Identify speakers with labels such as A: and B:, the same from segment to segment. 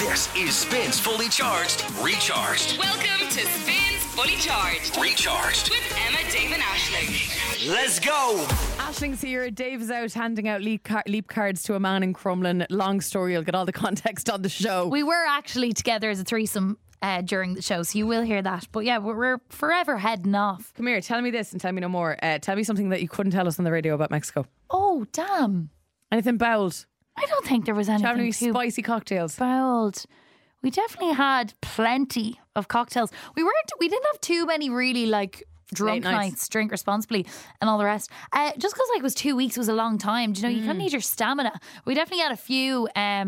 A: This is Spins Fully Charged, Recharged.
B: Welcome to Spins Fully Charged.
A: Recharged.
B: With Emma, Dave and Aisling.
A: Let's go.
C: Aisling's here. Dave is out handing out leap cards to a man in Crumlin. Long story. You'll get all the context on the show.
D: We were actually together as a threesome during the show, so you will hear that. But yeah, we're forever heading off.
C: Come here. Tell me this and tell me no more. Tell me something that you couldn't tell us on the radio about Mexico.
D: Oh, damn.
C: Anything bowled?
D: I don't think there was
C: Having any
D: anything too
C: spicy cocktails?
D: bold. We definitely had plenty of cocktails. We didn't have too many really like drunk
C: Late nights.
D: nights, drink responsibly and all the rest. Just because like it was 2 weeks was a long time. Do you know, you kind of need your stamina. We definitely had a few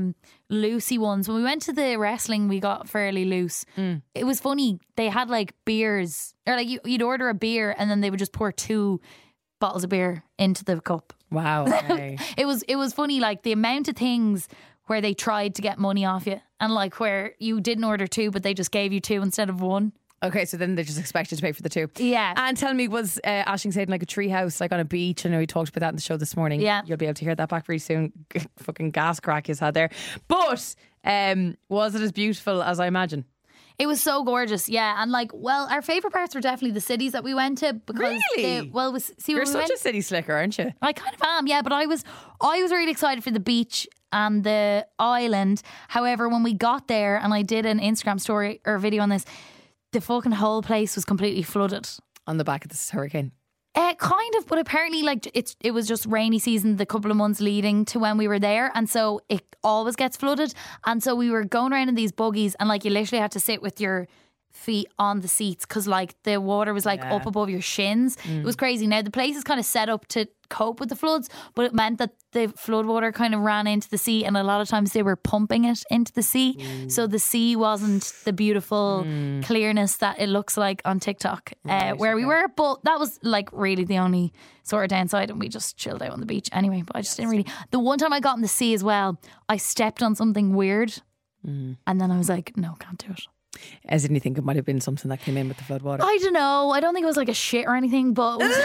D: loosey ones. When we went to the wrestling, we got fairly loose. It was funny. They had like beers, or like you'd order a beer and then they would just pour 2 bottles of beer into the cup.
C: Wow. Okay.
D: It was funny, like the amount of things where they tried to get money off you, and like where you didn't order 2 but they just gave you 2 instead of 1.
C: Okay, so then they just expected to pay for the 2.
D: Yeah.
C: And tell me, was Aisling stayed in like a tree house, like on a beach? I know we talked about that in the show this morning.
D: Yeah.
C: You'll be able to hear that back very soon. Fucking gas crack you had there. But was it as beautiful as I imagine?
D: It was so gorgeous, yeah. And like, well, our favourite parts were definitely the cities that we went to, because
C: Really?
D: see,
C: You're
D: when we
C: such
D: went,
C: a city slicker, aren't you?
D: I kind of am, yeah. But I was really excited for the beach and the island. However, when we got there, and I did an Instagram story or video on this, the fucking whole place was completely flooded.
C: On the back of this hurricane.
D: Kind of, but apparently, like it was just rainy season the couple of months leading to when we were there, and so it always gets flooded. And so we were going around in these buggies, and like you literally had to sit with your feet on the seats because like the water was like up above your shins. It was crazy. Now the place is kind of set up to cope with the floods, but it meant that the flood water kind of ran into the sea, and a lot of times they were pumping it into the sea, so the sea wasn't the beautiful clearness that it looks like on TikTok where we were. But that was like really the only sort of downside, and we just chilled out on the beach anyway. But I just didn't really. The one time I got in the sea as well, I stepped on something weird, and then I was like, no, can't do it.
C: As in, you think it might have been something that came in with the flood water?
D: I don't know. I don't think it was like a shit or anything, but it was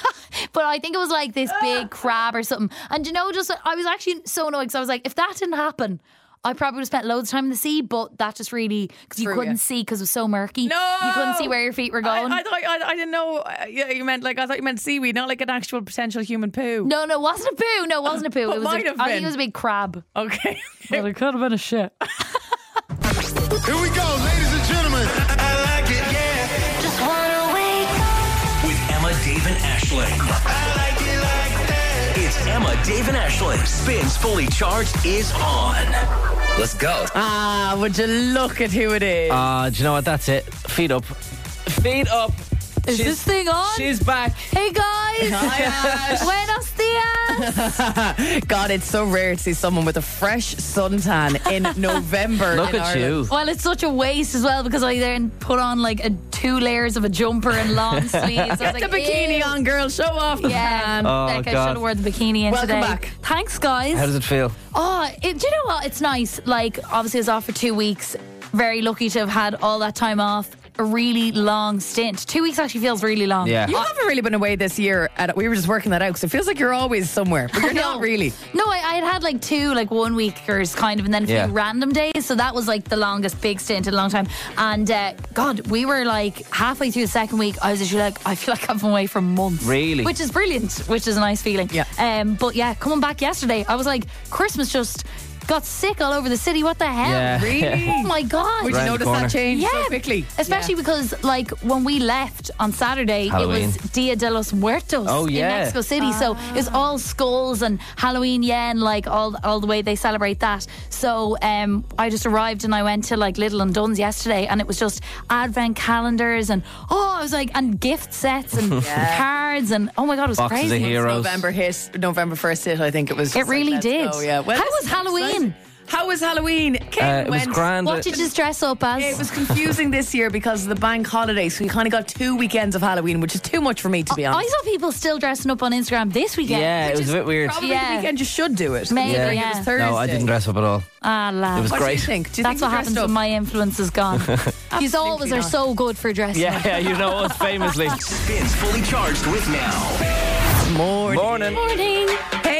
D: but I think it was like this big crab or something. And you know, just I was actually so annoyed because I was like, if that didn't happen, I probably would have spent loads of time in the sea. But that just really, because you couldn't see because it was so murky.
C: No,
D: you couldn't see where your feet were going.
C: I didn't know. You meant like, I thought you meant seaweed, not like an actual potential human poo.
D: No, it wasn't a poo. No, it wasn't a poo.
C: What
D: It was
C: might have
D: I think
C: been?
D: it was a big crab.
C: Okay.
D: Well, it could have been a shit.
E: Here we go, ladies and gentlemen. I like it, yeah.
B: Just wanna wake up.
A: With Emma, Dave, and Aisling.
E: I like it like that.
A: It's Emma, Dave, and Aisling. Spins Fully Charged is on. Let's go.
C: Would you look at who it is?
F: Do you know what? That's it. Feet up. Feet up.
D: Is this thing on?
F: She's back.
D: Hey guys. Buenos dias.
C: God, it's so rare to see someone with a fresh suntan in November.
F: Look
C: in
F: at
C: Ireland.
F: you.
D: Well, it's such a waste as well, because I then put on like 2 layers of a jumper and long sleeves. I was
C: Get
D: like,
C: the bikini
D: ew.
C: on, girl. Show off the
D: Yeah,
C: pan.
F: Oh,
D: Becca
F: God.
D: should have worn the bikini in
C: Welcome
D: today.
C: back.
D: Thanks, guys.
F: How does it feel?
D: Do you know what? It's nice. Like, obviously, I was off for 2 weeks. Very lucky to have had all that time off. A really long stint. 2 weeks actually feels really long.
F: Yeah.
C: You haven't really been away this year. We were just working that out because it feels like you're always somewhere, but you're
D: I know.
C: not really.
D: No, I had like 2 like 1 weekers kind of, and then a few
F: Yeah.
D: random days. So that was like the longest big stint in a long time. And God, we were like halfway through the second week. I was actually like, I feel like I've been away for months.
F: Really?
D: Which is brilliant. Which is a nice feeling.
C: Yeah.
D: But yeah, coming back yesterday, I was like, Christmas just got sick all over the city. What the hell?
F: Yeah.
C: Really?
D: Oh my God.
C: Would you
F: Around the
C: notice
F: corner.
C: that change
D: Yeah,
C: so quickly?
D: especially because like when we left on Saturday,
F: Halloween.
D: it was Dia de los Muertos
F: Oh,
D: in
F: yeah.
D: Mexico City, so it's all skulls and Halloween, and like all the way they celebrate that. So I just arrived and I went to like Little and Duns yesterday, and it was just advent calendars and I was like, and gift sets and cards, and oh my God, it was
F: Boxes
D: crazy.
F: of heroes.
C: November 1st hit, I think it was. Just
D: It really
C: let's
D: did.
C: go, yeah. Well,
D: How was
C: listen,
D: Halloween?
C: nice. How was Halloween? Kate
F: It was
C: went.
F: grand.
D: What did you dress up as?
C: It was confusing this year because of the bank holiday, so we kind of got 2 weekends of Halloween, which is too much for me, to be
D: I
C: honest.
D: saw people still dressing up on Instagram this weekend.
F: Yeah, it was a bit weird.
C: Probably
D: Yeah.
C: the weekend you should do it.
D: Maybe,
C: Like,
D: yeah.
C: It was Thursday.
F: No, I didn't dress up at all.
D: Ah, lad.
F: It was
C: What
F: great.
C: do you think? Do you
D: That's
C: think
D: what
C: you
D: happens
C: dressed
D: when
C: up?
D: my influence is gone. You always are
C: not.
D: so good for dressing up.
F: Yeah, you know us famously.
A: Spins Fully Charged with now.
C: Morning.
F: Morning.
D: Morning.
C: Hey,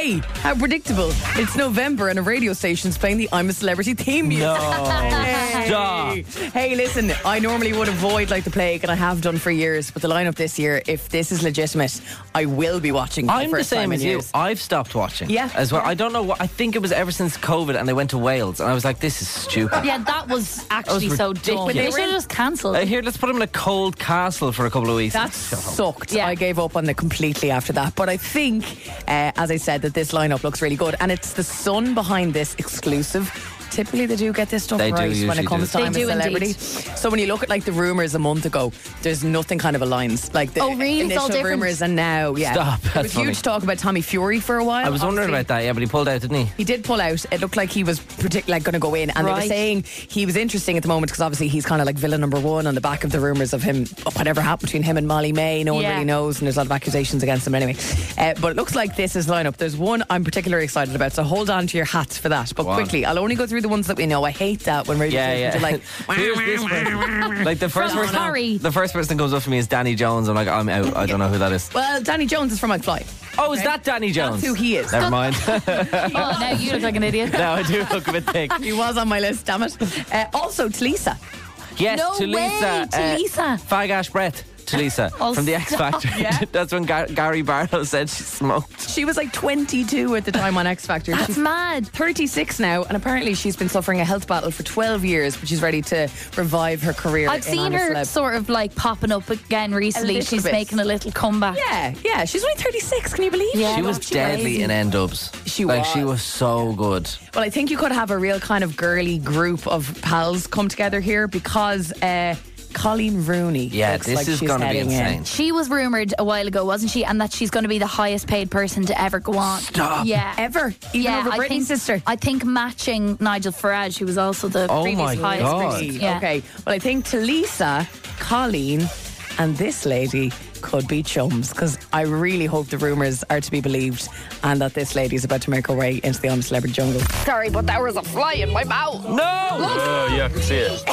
C: Hey, how predictable. It's November and a radio station's playing the I'm a Celebrity theme music.
F: No.
C: Hey.
F: Stop.
C: Hey, listen, I normally would avoid like the plague, and I have done for years, but the lineup this year, if this is legitimate, I will be watching for
F: I'm
C: the
F: the
C: first time
F: same
C: in
F: as you.
C: years.
F: I've stopped watching.
C: Yeah.
F: As well. I don't know what. I think it was ever since COVID and they went to Wales and I was like, this is stupid.
D: Yeah, that was actually so dumb.
F: ridiculous.
D: They should have just cancelled.
F: Here, let's put him in a cold castle for a couple of weeks.
C: That sucked.
D: Yeah.
C: I gave up on it completely after that. But I think, as I said, that this lineup looks really good. And it's the Sun behind this exclusive. Typically they do get this stuff
F: They do
C: right when
F: usually
C: it comes
F: do.
C: time
D: They
C: to
D: do
C: celebrity.
D: indeed.
C: So when you look at like the rumours a month ago, there's nothing kind of aligns. Like the
D: Oh, really? It's all
C: initial
D: different?
C: rumours and now, yeah.
F: Stop.
C: There
F: That's
C: was
F: funny.
C: huge talk about Tommy Fury for a while.
F: I was wondering
C: obviously.
F: about that, yeah, but he pulled out, didn't he?
C: He did pull out. It looked like he was particularly going to go in, and they were
D: Right.
C: saying he was interesting at the moment because obviously he's kind of like villain number one on the back of the rumours of him, whatever happened between him and Molly May. No one
D: Yeah.
C: really knows, and there's a lot of accusations against him anyway. But it looks like this is lineup. There's one I'm particularly excited about, so hold on to your hats for that. But
F: Go on.
C: quickly, I'll only go through the ones that we know. I hate that when radio
F: Yeah,
C: stations
F: yeah.
C: are like,
F: Here's this person. Like the first
D: From
F: person.
D: Harry.
F: The first person that comes up to me is Danny Jones. I'm like, I'm out. I don't know who that is.
C: well, Danny Jones is from McFly.
F: Oh, is that Danny Jones?
C: That's who he is.
F: Never mind.
D: Oh, now you look like an idiot.
F: Now I do look a bit thick.
C: He was on my list, damn it. Also, Talisa.
F: Yes,
D: No
F: to
D: way,
F: Lisa.
D: Talisa.
F: Fagash Brett. To Lisa
D: Oh,
F: from the X
D: stop.
F: Factor.
C: Yeah.
F: That's when Gary Barlow said she smoked.
C: She was like 22 at the time on X Factor.
D: That's
C: She's
D: mad.
C: 36 now, and apparently she's been suffering a health battle for 12 years, but she's ready to revive her career.
D: I've
C: in
D: seen
C: Honest
D: her
C: Celeb.
D: sort of like popping up again recently.
C: little
D: She's
C: bit.
D: making a little comeback.
C: Yeah, she's only 36. Can you believe?
D: Yeah.
F: She was
D: She's
F: deadly
D: crazy.
F: in N-dubs.
C: She
F: She
C: was.
F: was so good.
C: Well, I think you could have a real kind of girly group of pals come together here because Colleen Rooney.
F: Yeah,
C: looks
F: this
C: like
F: is
C: she's
F: going to be
C: heading in.
F: insane.
D: She was rumoured a while ago, wasn't she? And that she's going to be the highest paid person to ever go on.
F: Stop.
D: Yeah.
C: Ever, even over
D: I
C: Britney's
D: think,
C: sister.
D: I think matching Nigel Farage, who was also the
F: Oh
D: previous
F: my
D: highest
F: God.
D: paid. Yeah.
C: Okay, well, I think Talisa, Colleen, and this lady could be chums because I really hope the rumours are to be believed and that this lady is about to make her way into the Celebrity jungle. Sorry, but there was a fly in my mouth.
F: No!
G: Yeah, I can see it.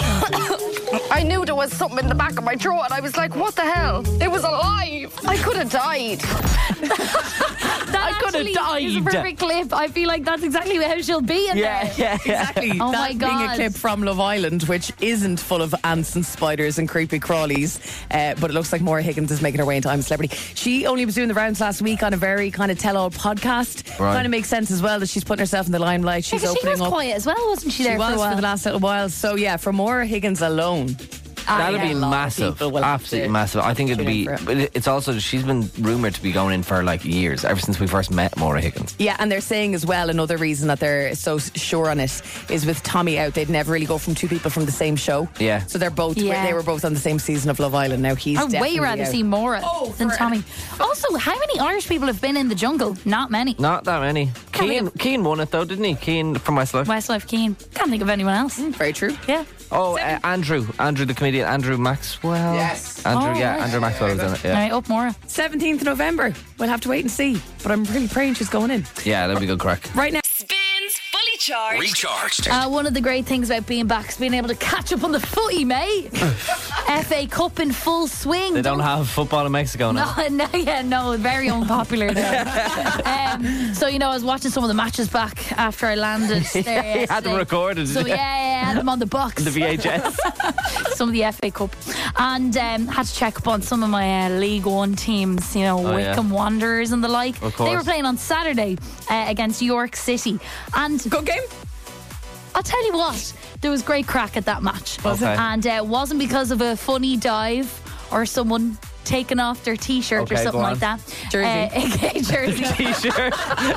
C: I knew there was something in the back of my throat and I was like, what the hell? It was alive. I could have died.
D: That
F: I could have
D: actually is a
F: died.
D: perfect clip. I feel like that's exactly how she'll be in
F: Yeah,
D: there.
F: yeah, yeah.
C: Exactly.
D: Oh
C: that
D: my
C: being
D: God.
C: a clip from Love Island, which isn't full of ants and spiders and creepy crawlies, but it looks like Maura Higgins is making her way into I'm a Celebrity. She only was doing the rounds last week on a very kind of tell-all podcast.
F: Right.
C: Kind of makes sense as well that she's putting herself in the limelight. She's
D: Because she
C: opening
D: was
C: up.
D: quiet as well, wasn't she?
C: She
D: There
C: was
D: for a while.
C: for the last little while. So yeah, for Maura Higgins alone.
F: That'll
C: yeah,
F: be
C: a lot of
F: massive.
C: people will have
F: Absolutely
C: to
F: massive. I think it'll
C: tune in
F: be.
C: for it.
F: But it's also, she's been rumoured to be going in for like years, ever since we first met Maura Higgins.
C: Yeah, and they're saying as well another reason that they're so sure on it is with Tommy out, they'd never really go from two people from the same show.
F: Yeah.
C: So they're both
D: Yeah.
C: they were both on the same season of Love Island. Now he's
D: I'd way
C: definitely
D: rather
C: out.
D: see Maura than
C: for-
D: Tommy. Also, how many Irish people have been in the jungle? Not many.
F: Not that many.
D: Can't think
F: Keane won it though, didn't he? Keane from Westlife.
D: Westlife Keen. Can't think of anyone else.
C: Very true.
D: Yeah.
F: Oh, Andrew the comedian, Andrew Maxwell.
C: Yes.
F: Andrew,
D: Oh,
F: yeah,
D: right.
F: Andrew Maxwell was in it.
D: All
F: Yeah,
D: right, up Maura.
C: 17th of November. We'll have to wait and see. But I'm really praying she's going in.
F: yeah, that'd be good crack.
C: Right now.
B: Spins Fully Charged.
A: Recharged.
D: One of the great things about being back is being able to catch up on the footy, mate. FA Cup in full swing.
F: They don't have football in Mexico now.
D: No, very unpopular there. So, I was watching some of the matches back after I landed there
F: You had them
D: yesterday.
F: recorded.
D: So, yeah, I had them on the box.
F: The VHS.
D: Some of the FA Cup. And had to check up on some of my League One teams, Wickham Wanderers and the like.
F: Of course.
D: They were playing on Saturday against York City. And
C: Good game.
D: I'll tell you what, there was great crack at that match.
F: Was it? Okay.
D: And it wasn't because of a funny dive or someone taking off their t-shirt or
F: Okay,
D: something
F: go
D: like
F: on.
D: that.
C: Jersey.
D: Jersey.
F: T-shirt.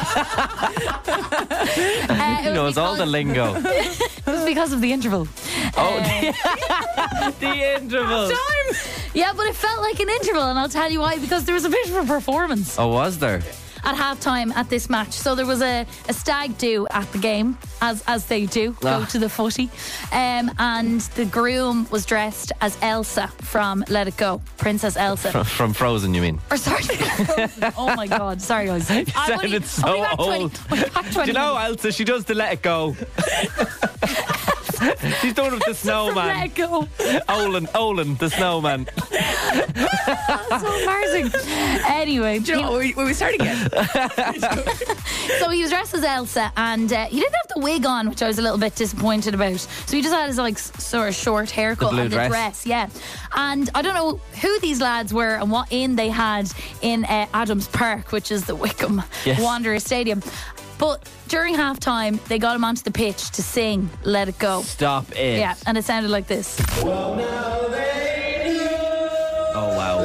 D: It
F: Knows
D: was
F: all the lingo.
D: It was because of the interval.
F: Oh, the interval.
D: Yeah, but it felt like an interval, and I'll tell you why. Because there was a bit of a performance
F: Oh, was there?
D: at halftime at this match. So there was a stag do at the game, as they do, go
F: Ah.
D: to the footy. And the groom was dressed as Elsa from Let It Go, Princess Elsa.
F: From Frozen, you mean?
D: Or sorry, oh my God, sorry guys. You
F: sounded so old. Do you know, Elsa, she does the Let It Go. She's done with the snowman.
D: Let go.
F: Olin, the snowman.
D: That's so embarrassing. Anyway,
C: Joe, we start again.
D: so he was dressed as Elsa, and he didn't have the wig on, which I was a little bit disappointed about. So he just had his like sort of short haircut
F: blue
D: and the
F: dress.
D: dress, yeah. And I don't know who these lads were and what inn they had in Adams Park, which is the Wickham Wanderers Stadium. But during halftime, they got him onto the pitch to sing "Let It Go."
F: Stop it.
D: Yeah, and it sounded like this.
F: Oh wow.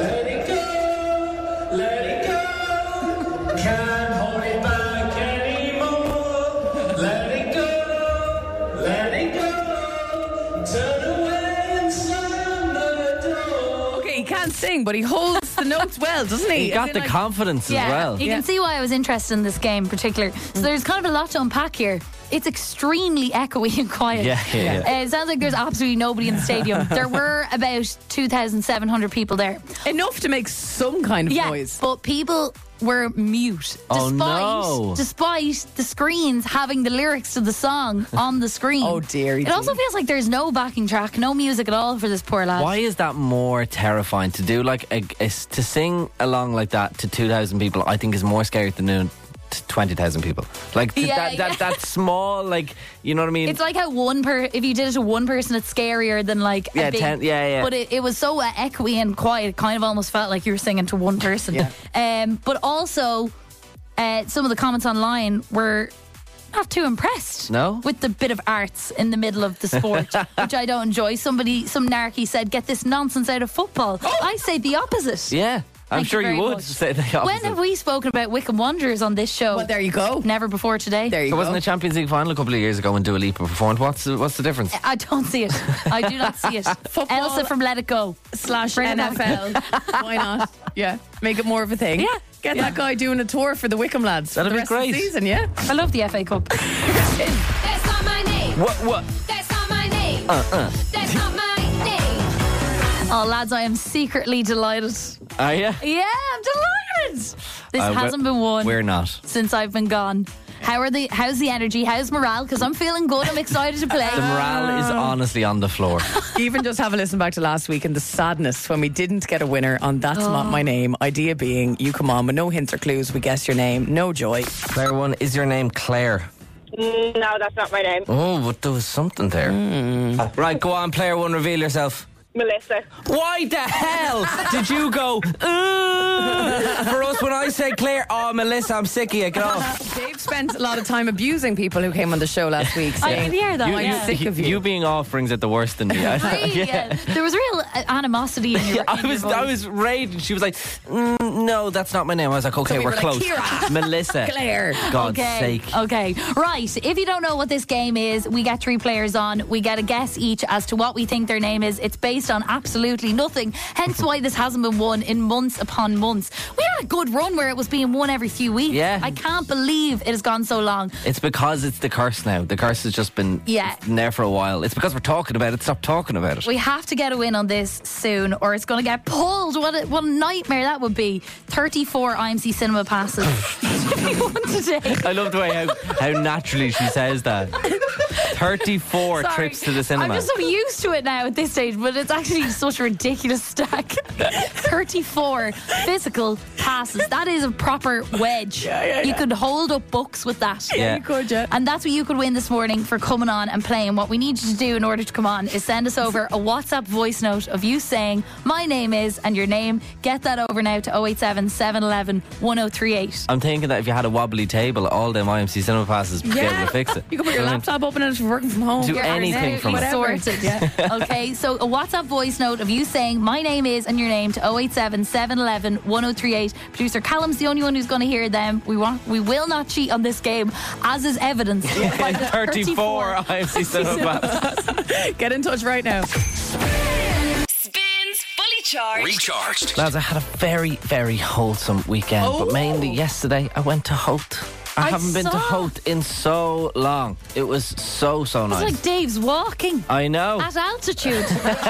C: Okay, he can't sing, but he holds the notes well, doesn't he?
F: He got the confidence as well.
D: You can see why I was interested in this game in particular. So there's kind of a lot to unpack here. It's extremely echoey and quiet.
F: Yeah.
D: It sounds like there's absolutely nobody in the stadium. There were about 2,700 people there.
C: Enough to make some kind of noise.
D: But people were mute.
F: Oh, no.
D: Despite the screens having the lyrics to the song on the screen.
C: Oh, dear.
D: It also feels like there's no backing track, no music at all for this poor lad.
F: Why is that more terrifying? To do like to sing along like that to 2,000 people, I think is more scary than doing to 20,000 people. Like that small, like, you know what I mean?
D: It's like how if you did it to one person, it's scarier than like a big,
F: 10, yeah.
D: But it was so echoey and quiet. It kind of almost felt like you were singing to one person.
C: Yeah.
D: But also, some of the comments online were not too impressed.
F: No?
D: With the bit of arts in the middle of the sport, which I don't enjoy. Some narky said, "Get this nonsense out of football." I say the opposite.
F: Yeah. I'm
D: Thank
F: sure
D: you
F: you
D: very
F: would
D: much.
F: say the opposite.
D: When have we spoken about Wickham Wanderers on this show?
C: Well, there you go.
D: Never before today.
C: There you
F: There
C: go.
F: wasn't a Champions League final a couple of years ago when Dua Lipa performed. What's the difference?
D: I don't see it. I do not see it.
C: Football
D: Elsa from Let It Go
C: /
D: Bring it back.
C: NFL. Why not? Yeah. Make it more of a thing.
D: Yeah.
C: Get that guy doing a tour for the Wickham lads.
F: That'd
C: for
F: be
C: the rest of the
F: great.
C: season, yeah.
D: I love the FA Cup.
B: That's not my name.
F: What?
B: That's not my name. That's not my name.
D: Oh, lads, I am secretly delighted.
F: Are you?
D: Yeah, I'm delighted. This hasn't been won
F: We're not.
D: since I've been gone. How's the energy? How's morale? Because I'm feeling good. I'm excited to play.
F: The morale is honestly on the floor.
C: Even just have a listen back to last week and the sadness when we didn't get a winner on That's Not My Name. Idea being, you come on with no hints or clues. We guess your name. No joy.
F: Claire 1, is your name Claire?
H: No, that's not my name.
F: Oh, but there was something there. Right, go on, Player 1, reveal yourself.
H: Melissa.
F: Why the hell did you go for us when I say Claire? Oh, Melissa, I'm sick of you. Get off.
C: Dave spent a lot of time abusing people who came on the show last week.
D: I
C: saying,
D: can hear that.
C: I'm sick of you.
F: You being off brings out the worst in me.
D: Really? Yeah. There was real animosity in your,
F: I was raging. She was like, no, that's not my name. I was like, okay,
C: we
F: we're
C: were like,
F: close.
C: Ciara.
F: Melissa.
C: Claire.
F: God's sake.
D: Okay. Right. If you don't know what this game is, we get 3 players on. We get a guess each as to what we think their name is. It's based on absolutely nothing. Hence why this hasn't been won in months upon months. We had a good run where it was being won every few weeks.
F: Yeah.
D: I can't believe it has gone so long.
F: It's because it's the curse now. The curse has just been there for a while. It's because we're talking about it. Stop talking about it.
D: We have to get a win on this soon or it's going to get pulled. What a nightmare that would be. 34 IMC cinema passes. We won today.
F: I love the way how naturally she says that. 34
D: Sorry.
F: trips to the cinema.
D: I'm just so used to it now at this stage, but it's actually such a ridiculous stack. 34 physical passes. That is a proper wedge. You could hold up books with that.
F: Yeah.
C: You could, yeah.
D: And that's what you could win this morning for coming on and playing. What we need you to do in order to come on is send us over a WhatsApp voice note of you saying, my name is, and your name. Get that over now to 087 711 1038.
F: I'm thinking that if you had a wobbly table, all them IMC cinema passes would be able to fix it.
C: You can put your
F: Brilliant.
C: laptop open and it's working from home.
F: Do
D: You're
F: anything from it.
D: sorted. Okay, so a WhatsApp voice note of you saying my name is and your name to 087 711 1038. Producer Callum's the only one who's going to hear them. We will not cheat on this game, as is evidenced by the
F: 34 IMC cinema passes.
C: Get in touch right now.
B: Spins Fully Charged.
A: Recharged.
F: Lads, I had a very, very wholesome weekend, but mainly yesterday I went to Hoth. I haven't been to
D: saw.
F: Hoth in so long. It was so
D: It's
F: nice.
D: like Dave's walking
F: I know.
D: at altitude.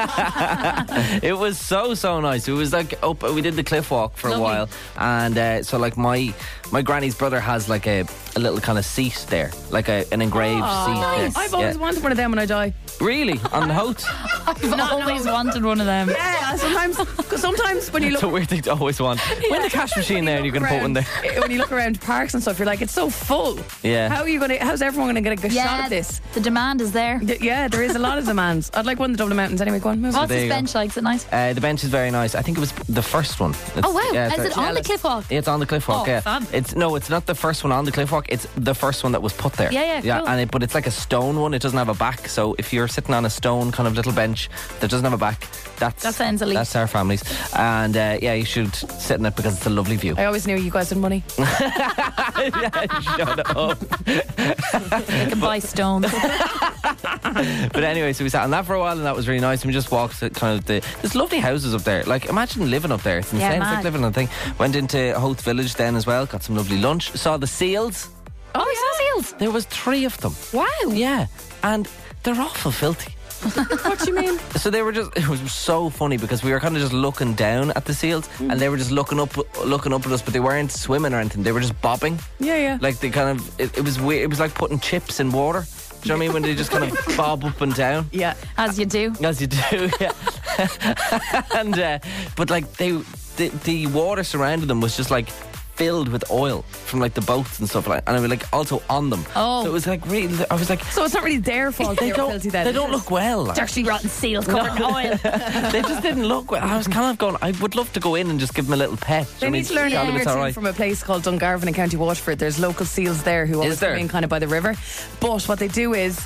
F: It was so nice. It was like up. We did the cliff walk for
D: Lovely.
F: a while, and so like my granny's brother has like a a little kind of seat there, like an engraved seat.
C: Nice.
F: There.
C: I've always wanted one of them when I die.
F: Really? On the Hote?
D: I've always wanted one of them.
C: Yeah, sometimes when you
F: It's
C: look
F: a weird thing to always want. When the cash machine there and you can put one there.
C: When you look around parks and stuff, you're like, it's so full.
F: Yeah.
C: How's everyone going to get a shot at this?
D: The demand is there.
C: Yeah, there is a lot of demands. I'd like one of the Dublin Mountains anyway. Go on, move on.
D: What's
F: there
D: this
F: you go.
D: bench like? Is it nice?
F: The bench is very nice. I think it was the first one.
D: Oh wow!
F: Yeah,
D: Is it on the cliff walk?
F: It's on the cliff walk.
D: Oh,
F: Yeah,
D: fab.
F: it's not the first one on the cliff walk. It's the first one that was put there.
D: Yeah, cool.
F: But it's like a stone one. It doesn't have a back. So if you're sitting on a stone kind of little bench that doesn't have a back,
D: That sounds elite.
F: That's our families. And you should sit in it because it's a lovely view.
C: I always knew you guys had money.
F: Shut up.
D: They can buy stones.
F: But anyway, so we sat on that for a while, and that was really nice. And we just walked to kind of there's lovely houses up there. Like, imagine living up there. It's insane.
D: Yeah,
F: It's like
D: mad.
F: living on a thing. Went into Hoth Village then as well. Got some lovely lunch. Saw the seals.
D: Oh, yeah. Seals.
F: There was 3 of them.
D: Wow.
F: Yeah, and they're awful filthy.
C: What do you mean?
F: So they were it was so funny because we were kind of just looking down at the seals and they were just looking up at us, but they weren't swimming or anything. They were just bobbing.
C: Yeah.
F: Like they kind of, it was weird. It was like putting chips in water. Do you know what I mean? When they just kind of bob up and down.
C: Yeah.
D: As you do.
F: As you do, yeah. And but like the water surrounding them was just like filled with oil from like the boats and stuff like, and I was like also on them.
D: Oh.
F: So it was like really. I was like,
C: So it's not really their fault they were filthy then.
F: they don't look well. Like.
D: Dirty rotten seals covered in oil.
F: They just didn't look well. I was kind of going, I would love to go in and just give them a little pet.
C: They need to learn
F: tell them
C: a
F: it's
C: thing
F: all right.
C: from a place called Dungarvan in County Waterford. There's local seals there who always
F: there?
C: come in kind of by the river. But what they do is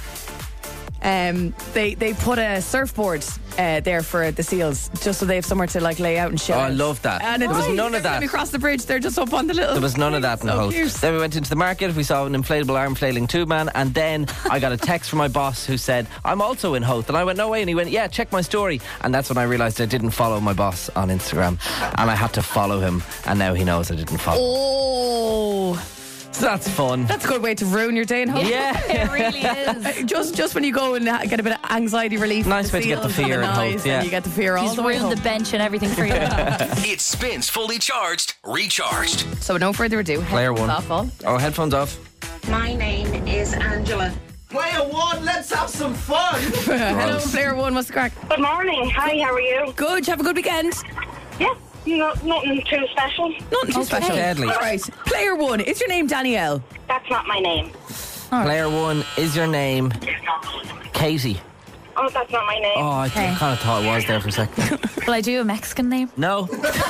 C: they put a surfboard there for the seals just so they have somewhere to like lay out and chill.
F: Oh, I love that.
C: And
F: There was none of
C: every time
F: that.
C: we cross the bridge, they're just up on the little.
F: There was none of that in the
C: So
F: house.
C: cute.
F: Then we went into the market. We saw an inflatable arm flailing tube man, and then I got a text from my boss who said, "I'm also in Hoth." And I went, "No way." And he went, "Yeah, check my story." And that's when I realised I didn't follow my boss on Instagram, and I had to follow him. And now he knows I didn't follow.
C: Oh,
F: So that's fun.
C: that's a good way to ruin your day in Hoth.
F: Yeah.
D: It really is.
C: Just when you go and get a bit of anxiety relief.
F: Nice way to get the
C: seals and
F: fear in
C: noise,
F: Hoth, yeah.
C: and you get the fear all
D: He's
C: the way
D: ruined
C: home.
D: the bench and everything for you.
A: It spins fully charged, recharged.
C: So no further ado,
F: Player
C: headphones
F: one.
C: off, all.
F: Oh, headphones off.
I: My name is Angela.
E: Player 1, let's have some fun.
C: Hello, player 1. What's the crack?
H: Good morning. Hi, how are you?
C: Good. Did you have a good weekend?
H: Yeah, nothing too special.
C: Nothing too special.
F: Deadly.
C: All right. Player 1. Is your name Danielle?
H: That's not my name.
F: Player 1, is your name Katie?
H: Oh, that's not my name.
F: Oh, I kind of thought it was there for a second.
D: Will I do a Mexican name?
F: No.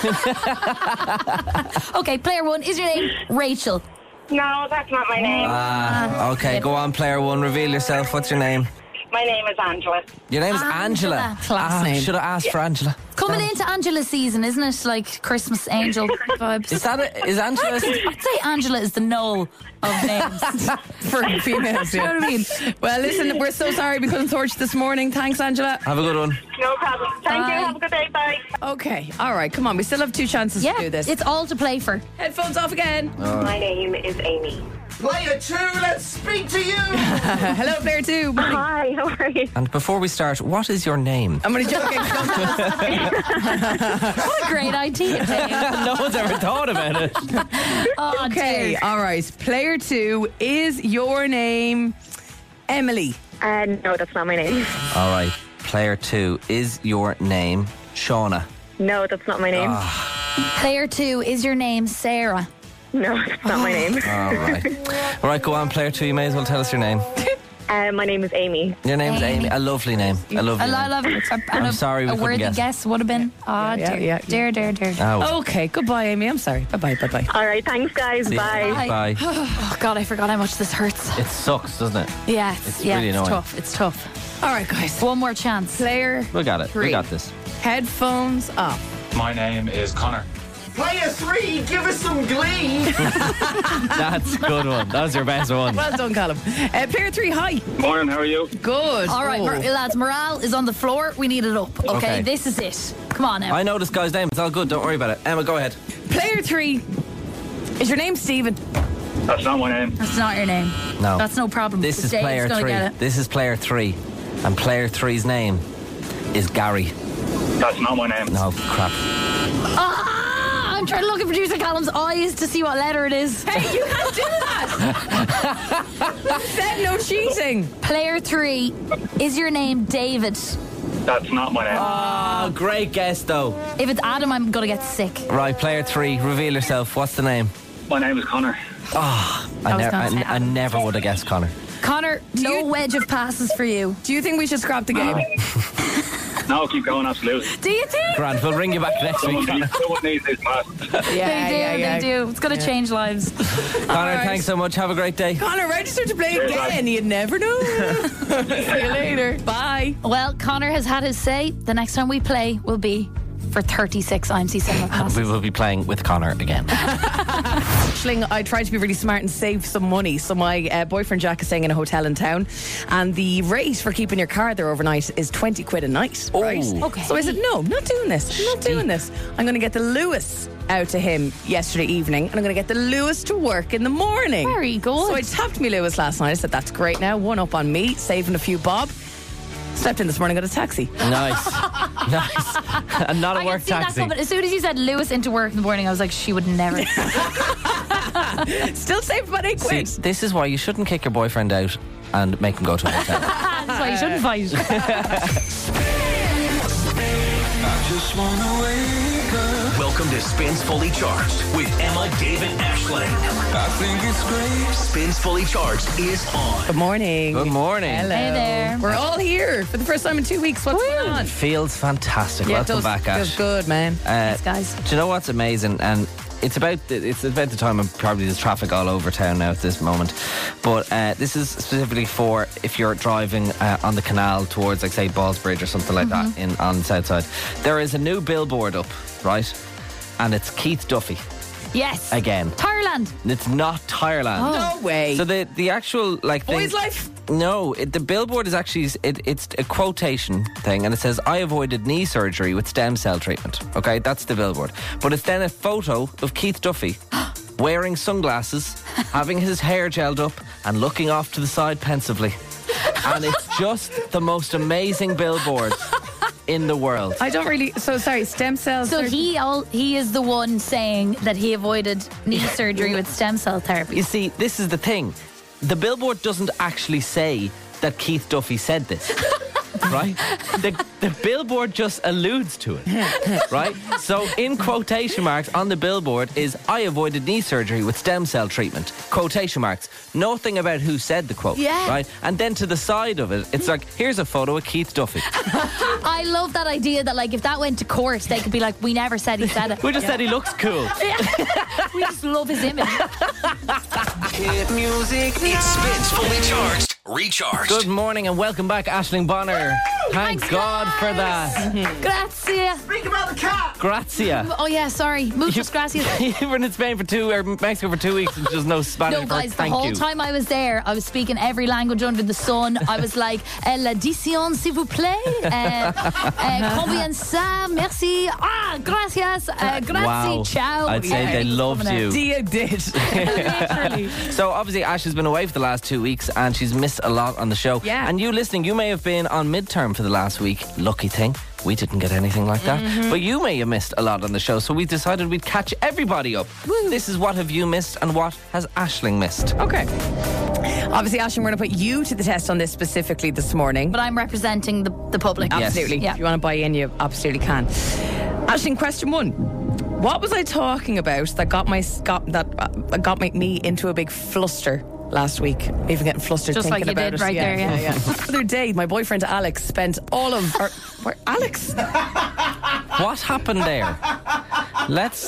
D: Okay, player 1, is your name Rachel?
H: No, that's not my name.
F: Okay, go on, player 1. Reveal yourself. What's your name?
H: My name is Angela.
F: Your name is
D: Angela.
F: Angela.
C: Class name.
F: Should have asked for Angela.
D: Coming into Angela's season, isn't it? Like Christmas angel vibes.
F: Is that it? Is Angela?
D: I'd say Angela is the Noel of names.
C: For females,
D: You know what I mean?
C: Well, listen, we're so sorry we couldn't torch this morning. Thanks, Angela.
F: Have a good one.
H: No problem. Thank
D: Bye.
H: you. Have a good day. Bye.
C: Okay, all right, come on. We still have 2 chances
D: Yeah,
C: to do this.
D: it's all to play for.
C: Headphones off again.
H: My name is Amy.
E: Player 2, let's speak to you.
C: Hello, player 2. Morning.
H: Hi, how are you?
F: And before we start, what is your name?
C: I'm only joking.
D: What a great idea, Dave.
F: No one's ever thought about it.
D: Oh,
C: Okay,
D: dear.
C: all right. Player 2, is your name Emily?
H: No, that's not my name.
F: All right. Player 2, is your name Shauna?
H: No, that's not my name.
D: Player 2, is your name Sarah?
H: No, that's not my name.
F: All right. All right, go on, player 2. You may as well tell us your name.
H: My name is Amy.
F: Your name's
D: Amy.
F: Amy. A lovely name. A lovely
D: I
F: name.
D: love it.
F: I'm sorry we
D: a
F: couldn't
D: worthy
F: guess.
D: guess would have been. Oh,
C: Yeah,
D: dear.
C: yeah.
D: Dear.
F: Oh,
C: Okay, goodbye, Amy. I'm sorry. Bye-bye.
H: All right, thanks, guys.
F: see you.
H: Bye.
F: Bye.
D: Oh, God, I forgot how much this hurts.
F: It sucks, doesn't it?
D: Yeah,
F: It's really annoying.
D: tough. It's tough.
C: All right, guys.
D: One more chance.
C: Player
F: We got it.
C: 3.
F: We got this.
C: Headphones off.
G: My name is Connor.
E: Player 3, give us some glee.
F: That's a good one. That was your best one.
C: Well done, Callum. Player 3, hi.
G: Morning, how are you?
C: Good.
D: All right,
C: Oh.
D: lads, morale is on the floor. We need it up. Okay,
F: Okay.
D: this is it. Come on now.
F: I know this guy's name. It's all good. Don't worry about it. Emma, go ahead.
C: Player 3, is your name Stephen?
G: That's not my name.
D: That's not your name.
F: No.
D: That's no problem.
F: This is
D: Dave's
F: player
D: gonna
F: 3.
D: get it.
F: This is player 3. And player 3's name is Gary.
G: That's not my name.
F: No, crap.
D: I'm I'm trying to look at producer Callum's eyes to see what letter it is.
C: Hey, you can't do that. Who said no cheating?
D: Player 3, is your name David?
G: That's not my name.
F: Oh, great guess, though.
D: If it's Adam, I'm going to get sick.
F: Right, player 3, reveal yourself. What's the name?
G: My name is Connor.
F: I never would have guessed Connor.
D: Connor, no wedge of passes for you.
C: Do you think we should scrap the game?
G: No, keep going, absolutely.
D: Do you think?
F: Grant, we'll ring you back next week.
G: Someone needs this pass.
D: They do. It's going to change lives.
F: Connor,
C: right.
F: thanks so much. Have a great day.
C: Connor, register to play again. You never know. See you later. Bye.
D: Well, Connor has had his say. The next time we play will be for 36 IMC Cinema passes.
F: We will be playing with Connor again.
C: Schling, I tried to be really smart and save some money. So my boyfriend Jack is staying in a hotel in town, and the rate for keeping your car there overnight is 20 quid a night. Right?
D: Okay.
C: So I said, no, I'm not doing this. I'm not doing this. I'm going to get the Lewis out to him yesterday evening, and I'm going to get the Lewis to work in the morning.
D: Very good.
C: So I tapped me Lewis last night. I said, that's great now. One up on me, saving a few bob. Slept in this morning, got a taxi.
F: Nice. And not a
D: I
F: work
D: can see that
F: taxi.
D: coming. As soon as you said Lewis into work in the morning, I was like, she would never.
C: Still saved about 8
F: See,
C: quid.
F: this is why you shouldn't kick your boyfriend out and make him go to a hotel.
D: That's why you shouldn't fight.
A: Welcome to Spins Fully Charged with Emma, David, Ashling. I think it's great. Spins Fully Charged is on.
C: Good morning.
F: Good morning.
C: Hello.
D: Hey there.
C: We're all here for the first time in 2 weeks. What's going on?
F: Feels fantastic. Welcome back, Ash.
C: Feels good, man.
D: Thanks, guys.
F: Do you know what's amazing? And it's about the time of probably there's traffic all over town now at this moment. But this is specifically for if you're driving on the canal towards, like, say, Ballsbridge or something like that on the south side. There is a new billboard up, right? And it's Keith Duffy.
D: Yes.
F: Again.
D: Tireland.
F: It's not Tireland.
C: No way.
F: So the actual, like, thing,
C: Boys Life?
F: No, the billboard is actually it's a quotation thing, and it says, "I avoided knee surgery with stem cell treatment." Okay, that's the billboard. But it's then a photo of Keith Duffy wearing sunglasses, having his hair gelled up, and looking off to the side pensively. And it's just the most amazing billboard in the world.
C: I don't really. So sorry, stem cells.
D: So he is the one saying that he avoided knee surgery with stem cell therapy.
F: You see, this is the thing. The billboard doesn't actually say that Keith Duffy said this. Right? The billboard just alludes to it. Right? So in quotation marks on the billboard is, "I avoided knee surgery with stem cell treatment." Quotation marks. Nothing about who said the quote.
D: Yeah.
F: Right? And then to the side of it, it's like, here's a photo of Keith Duffy.
D: I love that idea that, like, if that went to court, they could be like, we never said he said it.
F: We just said he looks cool.
D: We just love his image.
A: Hit music. It spins fully charged. Recharged.
F: Good morning and welcome back, Aisling Bonner. Thank
D: Thanks,
F: God for that.
D: Grazie.
F: Grazia.
D: Oh yeah, sorry. Muchas gracias.
F: You were in Spain for Mexico for 2 weeks and just no Spanish.
D: No, guys, the
F: thank
D: whole
F: you.
D: time I was there, I was speaking every language under the sun. I was like, l'addition, s'il vous plaît. Combien ça? Merci. Gracias. Grazie.
F: Wow.
D: Ciao.
F: I'd say they loved you.
C: Dia did.
D: Literally.
F: So obviously Ash has been away for the last 2 weeks and she's missed a lot on the show.
C: Yeah.
F: And you listening, you may have been on midterm for the last week. Lucky thing, we didn't get anything like that. But you may have missed a lot on the show, so we decided we'd catch everybody up. This is what have you missed and what has Aisling missed.
C: Okay. Obviously, Aisling, we're going to put you to the test on this specifically this morning.
D: But I'm representing the public.
F: Yes.
C: Absolutely.
D: Yeah.
C: If you want to buy in, you absolutely can. Aisling, question 1. What was I talking about that got me into a big fluster last week? Even getting flustered
D: Just
C: thinking
D: like you
C: about
D: did
C: it.
D: right there, yeah.
C: The other day, my boyfriend Alex spent all of where Alex?
F: What happened there? Let's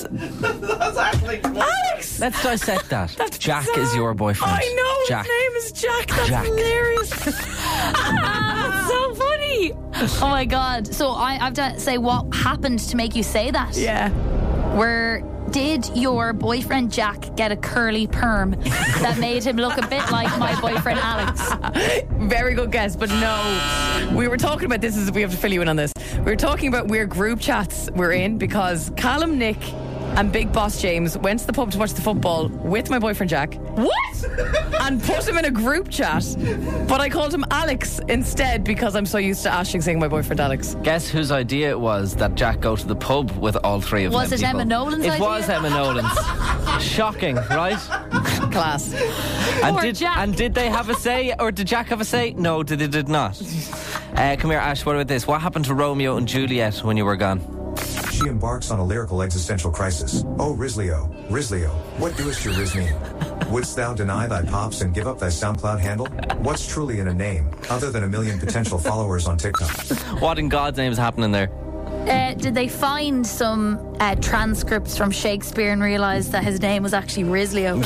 C: Alex!
F: Let's dissect that.
C: That's
F: Jack
C: bizarre.
F: is your boyfriend.
C: I know.
F: Jack.
C: His name is Jack. That's
F: Jack.
C: hilarious.
D: That's so funny. Oh my God. So I have to say what happened to make you say that.
C: Yeah.
D: Did your boyfriend Jack get a curly perm that made him look a bit like my boyfriend Alex?
C: Very good guess, but no. We were talking about we have to fill you in on this. We were talking about weird group chats we're in because Callum, Nick, and Big Boss James went to the pub to watch the football with my boyfriend Jack. What? And put him in a group chat. But I called him Alex instead because I'm so used to Aisling saying my boyfriend Alex.
F: Guess whose idea it was that Jack go to the pub with all three of them.
D: Was it
F: people.
D: Emma Nolan's
F: It
D: idea?
F: was Emma Nolan's. Shocking, right?
C: Class.
F: And did they have a say, or did Jack have a say? No, they did not. Come here, Ash, what about this? What happened to Romeo and Juliet when you were gone?
J: She embarks on a lyrical existential crisis. Oh, Rislio, Rislio, what doest your Riz mean? Wouldst thou deny thy pops and give up thy SoundCloud handle? What's truly in a name, other than a million potential followers on TikTok?
F: What in God's name is happening there?
D: Did they find some transcripts from Shakespeare and realise that his name was actually Rislio?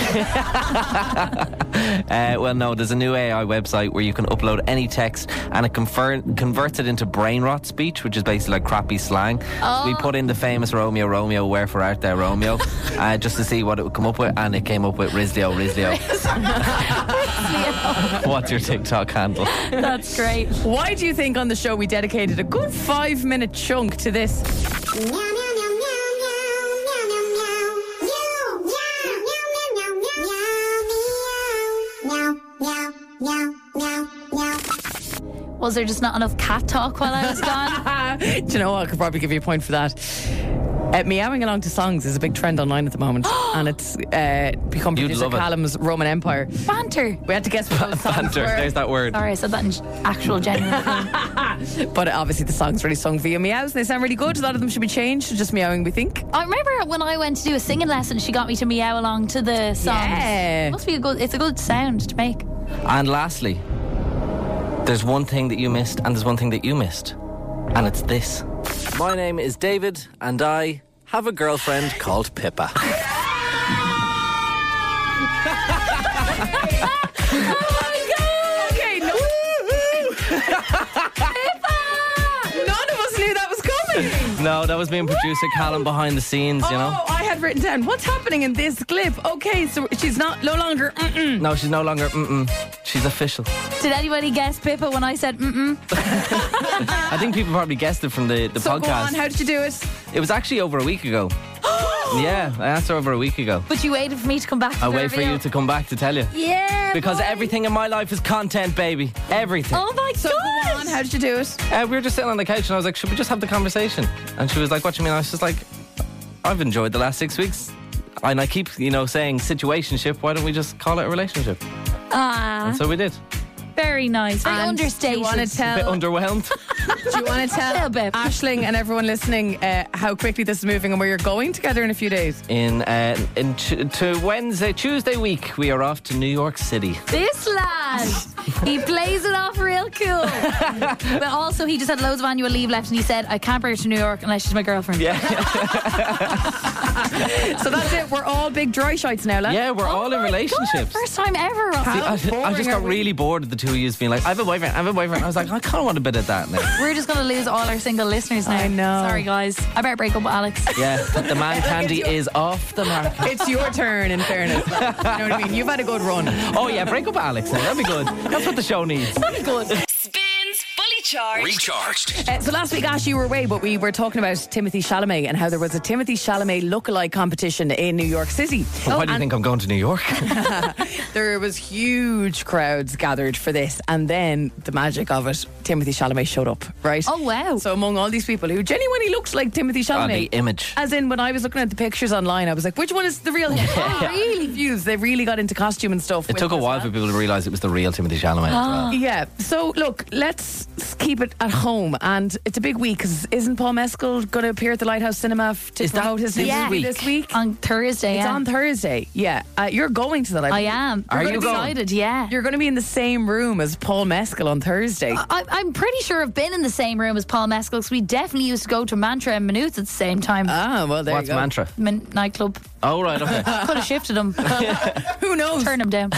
F: Well, no, there's a new AI website where you can upload any text and it converts it into brain rot speech, which is basically like crappy slang. So we put in the famous Romeo, Romeo, wherefore art thou, Romeo, just to see what it would come up with, and it came up with Rislio, Rislio. What's your TikTok handle?
D: That's great.
C: Why do you think on the show we dedicated a good 5-minute chunk to this?
D: Was there just not enough cat talk while I was gone?
C: Do you know what? I could probably give you a point for that. Meowing along to songs is a big trend online at the moment, and it's become producer
F: love it.
C: Callum's Roman Empire.
D: Banter.
C: We had to guess what the songs
F: Banter,
C: were.
F: there's that word.
D: Sorry, I said that in actual genuine.
C: But obviously the song's really sung via meows. They sound really good. A lot of them should be changed to just meowing, we think.
D: I remember when I went to do a singing lesson, she got me to meow along to the songs.
C: Yeah.
D: It must be it's a good sound to make.
F: And lastly, there's one thing that you missed, and there's one thing that you missed, and it's this. My name is David, and I have a girlfriend called Pippa.
C: Oh my god! Okay, no. None of us knew that was coming.
F: No, that was me and producer Callum behind the scenes, you know.
C: Oh, I had written down what's happening in this clip. Okay, so she's no longer.
F: No, she's no longer. She's official.
D: Did anybody guess Pippa when I said
F: I think people probably guessed it from the
C: So
F: podcast.
C: go on, how did you do it?
F: It was actually over a week ago. Yeah, I asked her over a week ago.
D: But you waited for me to come back to
F: I
D: the
F: wait for
D: reveal.
F: you to come back to tell you.
D: Yeah,
F: Because
D: boy.
F: everything in my life is content, baby. Everything.
D: Oh my
C: So
D: god!
C: go on, how did you do it?
F: We were just sitting on the couch and I was like, should we just have the conversation? And she was like, what do you mean? I was just like, I've enjoyed the last 6 weeks. And I keep, saying situationship. Why don't we just call it a relationship? And so we did.
D: Very nice. Very
C: And
D: understated.
C: do you want to
F: A bit
C: tell?
F: underwhelmed.
C: Do you want to tell
D: Little bit.
C: Aisling and everyone listening how quickly this is moving and where you're going together in a few days?
F: To Tuesday week, we are off to New York City.
D: This lad, he plays it off real cool. But also, he just had loads of annual leave left, and he said, "I can't bring her to New York unless she's my girlfriend."
F: Yeah,
C: So that's it. We're all big dry shites now, lads.
F: yeah, we're all in
D: Oh my God,
F: relationships.
D: first time ever.
F: I just
C: boring
F: got
C: are we?
F: really bored of the two of you being like, I have a boyfriend. I was like, I kind of want a bit of that now.
D: We're just going to lose all our single listeners now.
C: I know.
D: Sorry, guys. I better break up with Alex.
F: Yeah, the man candy is off the market.
C: It's your turn, in fairness. You know what I mean? You've had a good run.
F: Oh yeah, break up Alex now. That'd be good. That's what the show needs.
B: Spins Fully Charged.
A: Recharged.
C: So last week, Ash, you were away, but we were talking about Timothy Chalamet and how there was a Timothy Chalamet lookalike competition in New York City.
F: Why do you think I'm going to New York?
C: There was huge crowds gathered for this, and then the magic of it, Timothy Chalamet showed up, right?
D: Oh, wow.
C: So among all these people who genuinely looks like Timothy Chalamet.
F: the image.
C: As in, when I was looking at the pictures online, I was like, which one is the real him? Oh, really confused. They really got into costume and stuff.
F: It took a while for people to realise it was the real Timothy Chalamet as well.
C: Yeah. So look, let's keep it at home, and it's a big week because isn't Paul Mescal going to appear at the Lighthouse Cinema to
F: Is that
C: promote his
F: this
C: new movie
F: week?
C: this week?
D: On Thursday,
C: It's
D: yeah.
C: on Thursday. Yeah, you're going to that.
D: I am.
F: Are
D: We're
F: you going?
D: excited, yeah.
C: You're going to be in the same room as Paul Mescal on Thursday.
D: I'm pretty sure I've been in the same room as Paul Mescal because we definitely used to go to Mantra and Minutes at the same time.
C: Ah, well, there
F: What's
C: you go.
F: Mantra?
D: Nightclub.
F: Oh, right, okay.
D: Could have shifted him.
C: Who knows?
D: Turn him down.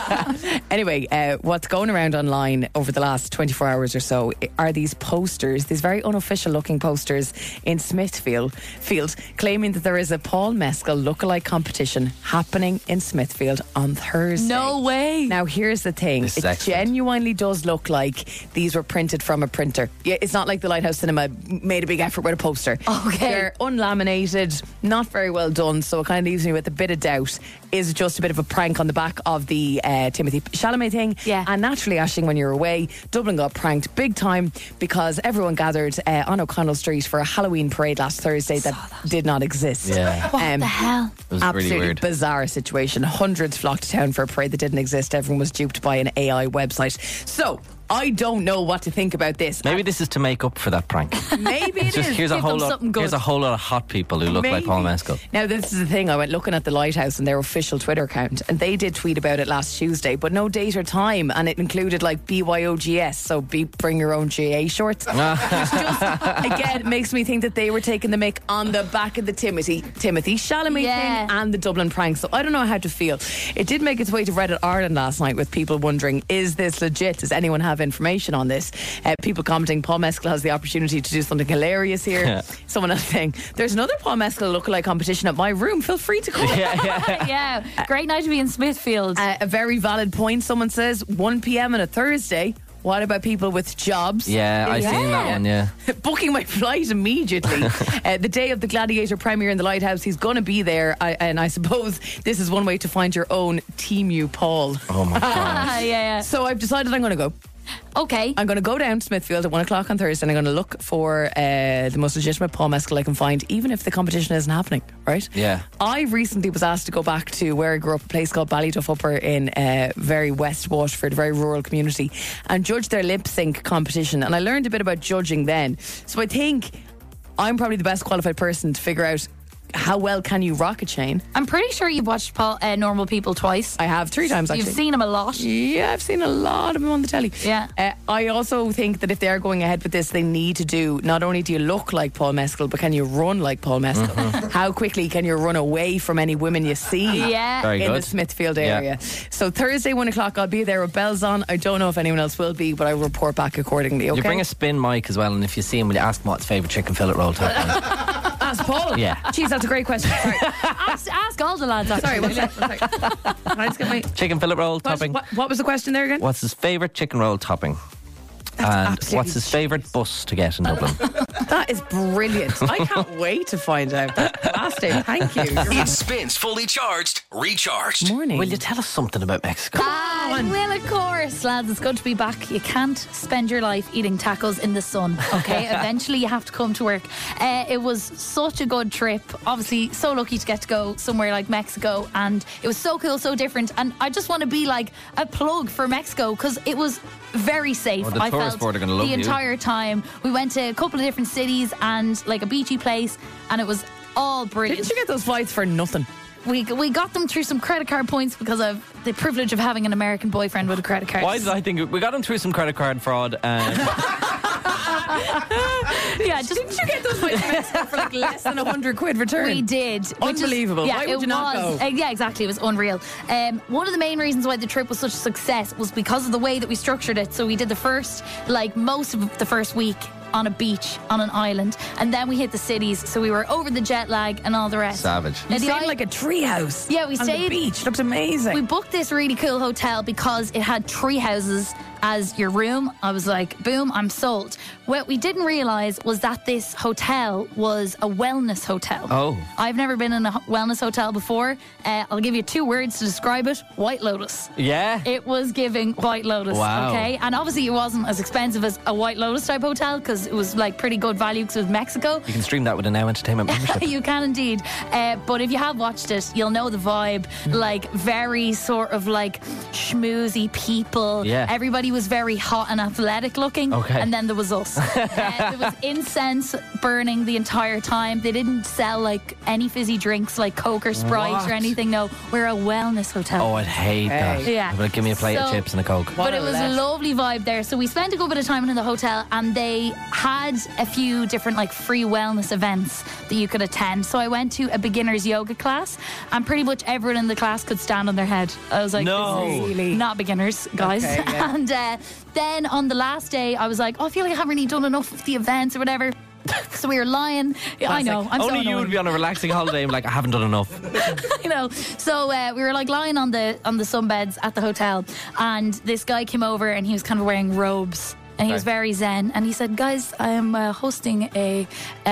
C: Anyway, what's going around online over the last 24 hours or so are these posters, these very unofficial looking posters in Smithfield, claiming that there is a Paul Mescal lookalike competition happening in Smithfield on Thursday.
D: No way.
C: Now, here's the thing.
F: This is
C: It
F: excellent.
C: genuinely does look like these were printed from a printer. Yeah, it's not like the Lighthouse Cinema made a big effort with a poster.
D: Okay.
C: They're unlaminated, not very well done, so it kind of leaves me with a bit of doubt. Is it just a bit of a prank on the back of the Timothy Chalamet thing?
D: Yeah.
C: And naturally, Aisling, when you're away, Dublin got pranked big time because everyone gathered on O'Connell Street for a Halloween parade last Thursday that did not exist.
F: Yeah.
D: What the hell?
F: It was
C: Absolutely
F: really weird.
C: bizarre situation. Hundreds flocked to town for a parade that didn't exist. Everyone was duped by an AI website. So I don't know what to think about this.
F: Maybe this is to make up for that prank.
C: Maybe it
F: Just
C: is.
F: here's a
D: Give
F: whole
D: them
F: lot.
D: something good.
F: Here's a whole lot of hot people who look like Paul Mescal.
C: Now, this is the thing. I went looking at the Lighthouse and their official Twitter account, and they did tweet about it last Tuesday, but no date or time, and it included like BYOGS, so bring your own GA shorts. Which just, again, makes me think that they were taking the mick on the back of the Timothy Chalamet
D: Yeah.
C: thing and the Dublin prank. So I don't know how to feel. It did make its way to Reddit Ireland last night with people wondering, is this legit? Does anyone have information on this? People commenting, Paul Mescal has the opportunity to do something hilarious here.
F: Yeah.
C: Someone else saying, there's another Paul Mescal lookalike competition at my room. Feel free to come.
D: Yeah. Great night to be in Smithfield.
C: A very valid point. Someone says 1 p.m. on a Thursday. What about people with jobs?
F: Yeah, I seen that one, yeah.
C: Booking my flight immediately. The day of the Gladiator premiere in the Lighthouse, he's going to be there. And I suppose this is one way to find your own Team U Paul.
F: Oh my God.
D: yeah.
C: So I've decided I'm going to go.
D: Okay.
C: I'm going to go down to Smithfield at 1 o'clock on Thursday and I'm going to look for the most legitimate Paul Mescal I can find, even if the competition isn't happening, right?
F: Yeah.
C: I recently was asked to go back to where I grew up, a place called Ballyduff Upper in very West Waterford, a very rural community, and judge their lip sync competition. And I learned a bit about judging then. So I think I'm probably the best qualified person to figure out how well can you rock a chain.
D: I'm pretty sure you've watched Normal People twice.
C: I have 3 times actually.
D: You've seen him a lot.
C: Yeah, I've seen a lot of them on the telly.
D: Yeah.
C: I also think that if they are going ahead with this, they need to do, not only do you look like Paul Mescal, but can you run like Paul Mescal? How quickly can you run away from any women you see
D: Yeah.
F: Very
C: in
F: good.
C: the Smithfield area? So Thursday 1 o'clock I'll be there with bells on. I don't know if anyone else will be, but I will report back accordingly. Okay.
F: You bring a spin mic as well, and if you see him, will you ask him what his favourite chicken fillet roll type is?
C: Ask Paul.
F: Yeah.
C: Jeez, that's a great question. Sorry.
D: Ask all the lads.
C: Sorry,
D: Actually.
C: one sec. Can I just get my
F: Chicken fillet roll topping.
C: what was the question there again?
F: What's his favourite chicken roll topping? And
C: absolutely
F: what's his favourite bus to get in Dublin?
C: That is brilliant. I can't wait to find out. That's fantastic. Thank you.
A: It spins fully charged, recharged.
C: Morning.
F: Will you tell us something about Mexico?
D: Well, of course, lads, it's good to be back. You can't spend your life eating tacos in the sun, okay? Eventually you have to come to work. It was such a good trip. Obviously, so lucky to get to go somewhere like Mexico, and it was so cool, so different. And I just want to be like a plug for Mexico because it was very safe.
F: Oh, the
D: I
F: tourist
D: felt
F: board are gonna love
D: the
F: you.
D: entire time. We went to a couple of different cities and like a beachy place, and it was all brilliant.
C: Didn't you get those flights for nothing?
D: We got them through some credit card points because of the privilege of having an American boyfriend with a credit card.
F: Why did I think we got him through some credit card fraud?
D: Yeah, just
C: Didn't you get those flights to Mexico for like less than £100 return?
D: we did. which is-
C: Unbelievable.
D: yeah,
C: Why would
D: it
C: you not
D: was.
C: go?
D: Yeah, exactly. It was unreal. One of the main reasons why the trip was such a success was because of the way that we structured it. So we did most of the first week on a beach on an island, and then we hit the cities. So we were over the jet lag and all the rest.
F: Savage.
C: You
D: Now, the
C: stayed in like a tree house.
D: Yeah, we
C: on
D: stayed-
C: the beach. Looked amazing.
D: We booked this really cool hotel because it had tree houses as your room. I was like, boom, I'm sold. What we didn't realise was that this hotel was a wellness hotel.
F: Oh.
D: I've never been in a wellness hotel before. I'll give you 2 words to describe it. White Lotus.
F: Yeah.
D: It was giving White Lotus.
F: Wow.
D: Okay. And obviously it wasn't as expensive as a White Lotus type hotel because it was like pretty good value because it was Mexico.
F: You can stream that with a Now Entertainment membership.
D: You can indeed. But if you have watched it, you'll know the vibe. Like very sort of like schmoozy people.
F: Yeah.
D: Everybody he was very hot and athletic looking.
F: Okay.
D: And then there was us. There was incense burning the entire time. They didn't sell like any fizzy drinks like Coke or Sprite
F: What?
D: or anything. No, we're a wellness hotel.
F: Oh, I'd hate that.
D: Yeah.
F: But give me a plate of
D: So-
F: chips and a Coke.
D: But it was a lovely vibe there. So we spent a good bit of time in the hotel, and they had a few different like free wellness events that you could attend. So I went to a beginner's yoga class, and pretty much everyone in the class could stand on their head. I was like,
F: No.
D: this is
C: Really?
D: not beginners, guys.
C: Okay, yeah.
D: And then on the last day, I was like, oh, I feel like I haven't really done enough of the events or whatever. So we were lying. I know. I'm
F: Only
D: so
F: you would be on a relaxing holiday and like, I haven't done enough.
D: you know. So we were like lying on the sunbeds at the hotel, and this guy came over and he was kind of wearing robes. And he was very zen. And he said, guys, I am hosting a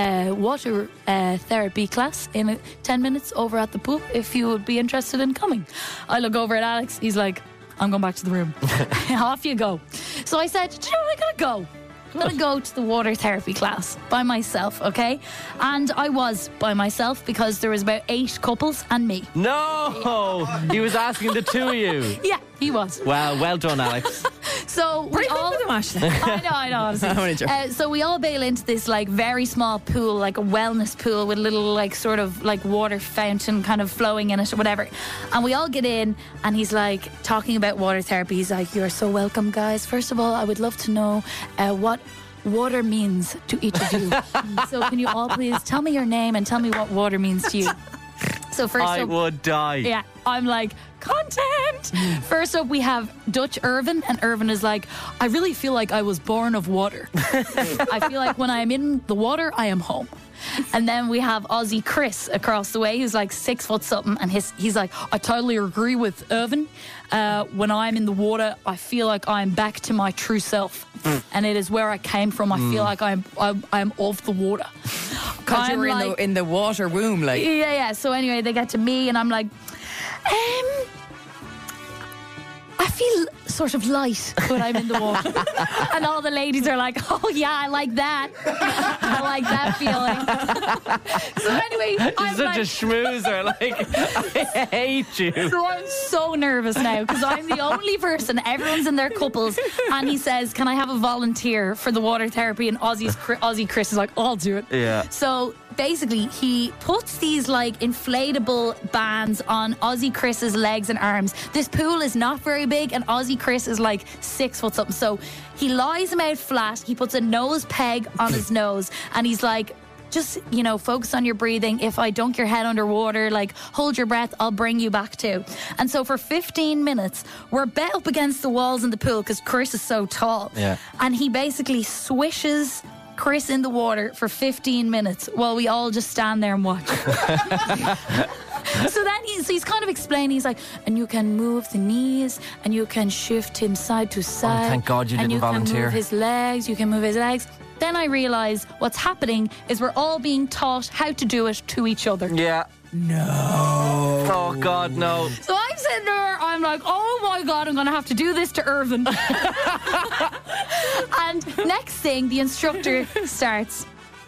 D: water therapy class in 10 minutes over at the pool if you would be interested in coming. I look over at Alex. He's like, I'm going back to the room. Off you go. So I said, do you know what? I gotta go. I'm going to go to the water therapy class by myself, okay? And I was by myself because there was about 8 couples and me.
F: No! He was asking the two of you.
D: Yeah, he was.
F: Wow, well done, Alex.
D: So we
C: Break
D: all...
C: up with him, Aisling.
D: I know. Obviously.
C: I'm only joking.
D: So we all bail into this like very small pool, like a wellness pool with a little like sort of like water fountain kind of flowing in it or whatever. And we all get in, and he's like talking about water therapy. He's like, "You're so welcome, guys. First of all, I would love to know what water means to each of you. So can you all please tell me your name and tell me what water means to you?" So first
F: I
D: up,
F: would die.
D: yeah, I'm like, content. First up, we have Dutch Irvin, and Irvin is like, I really feel like I was born of water. I feel like when I am in the water, I am home. And then we have Aussie Chris across the way, who's like 6 foot something, and he's like, I totally agree with Irvin. When I'm in the water, I feel like I'm back to my true self, and it is where I came from. I feel like I'm of the water.
C: Because you were in the water womb, like.
D: Yeah. So anyway, they get to me, and I'm like, I feel sort of light when I'm in the water. And all the ladies are like, oh yeah, I like that. I like that feeling. So anyway, I'm
F: Such
D: like,
F: a schmoozer. Like, I hate you.
D: so I'm so nervous now because I'm the only person. Everyone's in their couples, and he says, "Can I have a volunteer for the water therapy?" And Aussie Chris is like, "I'll do it."
F: Yeah.
D: So basically, he puts these like inflatable bands on Aussie Chris's legs and arms. This pool is not very big, and Aussie Chris is like 6 foot something. So he lies him out flat. He puts a nose peg on his nose, and he's like, just, focus on your breathing. If I dunk your head underwater, like, hold your breath, I'll bring you back to. And so for 15 minutes, we're bet up against the walls in the pool because Chris is so tall.
F: Yeah.
D: And he basically swishes Chris in the water for 15 minutes while we all just stand there and watch. So then he's kind of explaining, he's like, and you can move the knees, and you can shift him side to side.
F: thank God you
D: and
F: didn't volunteer.
D: You can move his legs, you can move his legs. Then I realise what's happening is we're all being taught how to do it to each other.
F: Yeah.
C: No.
F: Oh, God, no.
D: So I'm sitting there, I'm like, oh my God, I'm going to have to do this to Irvin. And next thing, the instructor starts.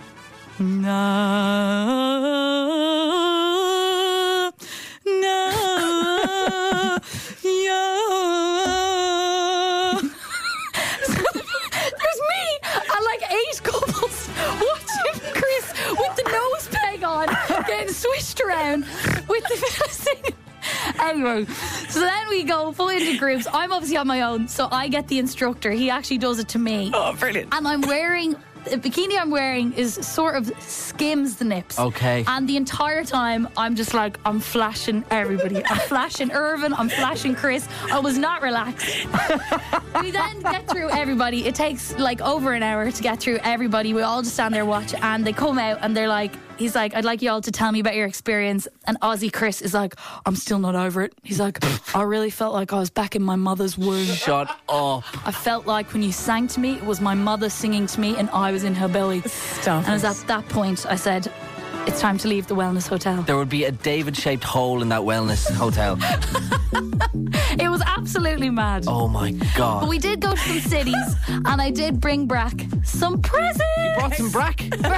D: There's me and like 8 couples watching Chris with the nose peg on, getting swished around with the singing. Anyway, so then we go fully into groups. I'm obviously on my own, so I get the instructor. He actually does it to me.
C: Oh, brilliant.
D: And I'm wearing... The bikini I'm wearing is sort of skims the nips.
F: Okay.
D: And the entire time, I'm just like, I'm flashing everybody. I'm flashing Irvin. I'm flashing Chris. I was not relaxed. We then get through everybody. It takes like over an hour to get through everybody. We all just stand there watch, and they come out and they're like, he's like, I'd like you all to tell me about your experience. And Aussie Chris is like, I'm still not over it. He's like, I really felt like I was back in my mother's womb.
F: Shut up.
D: I felt like when you sang to me, it was my mother singing to me, and I was in her belly.
C: Stop
D: And it was
C: it.
D: at that point I said, it's time to leave the wellness hotel.
F: There would be a David-shaped hole in that wellness hotel.
D: It was absolutely mad.
F: Oh my God.
D: But we did go to some cities, and I did bring back some presents.
F: You brought some brack?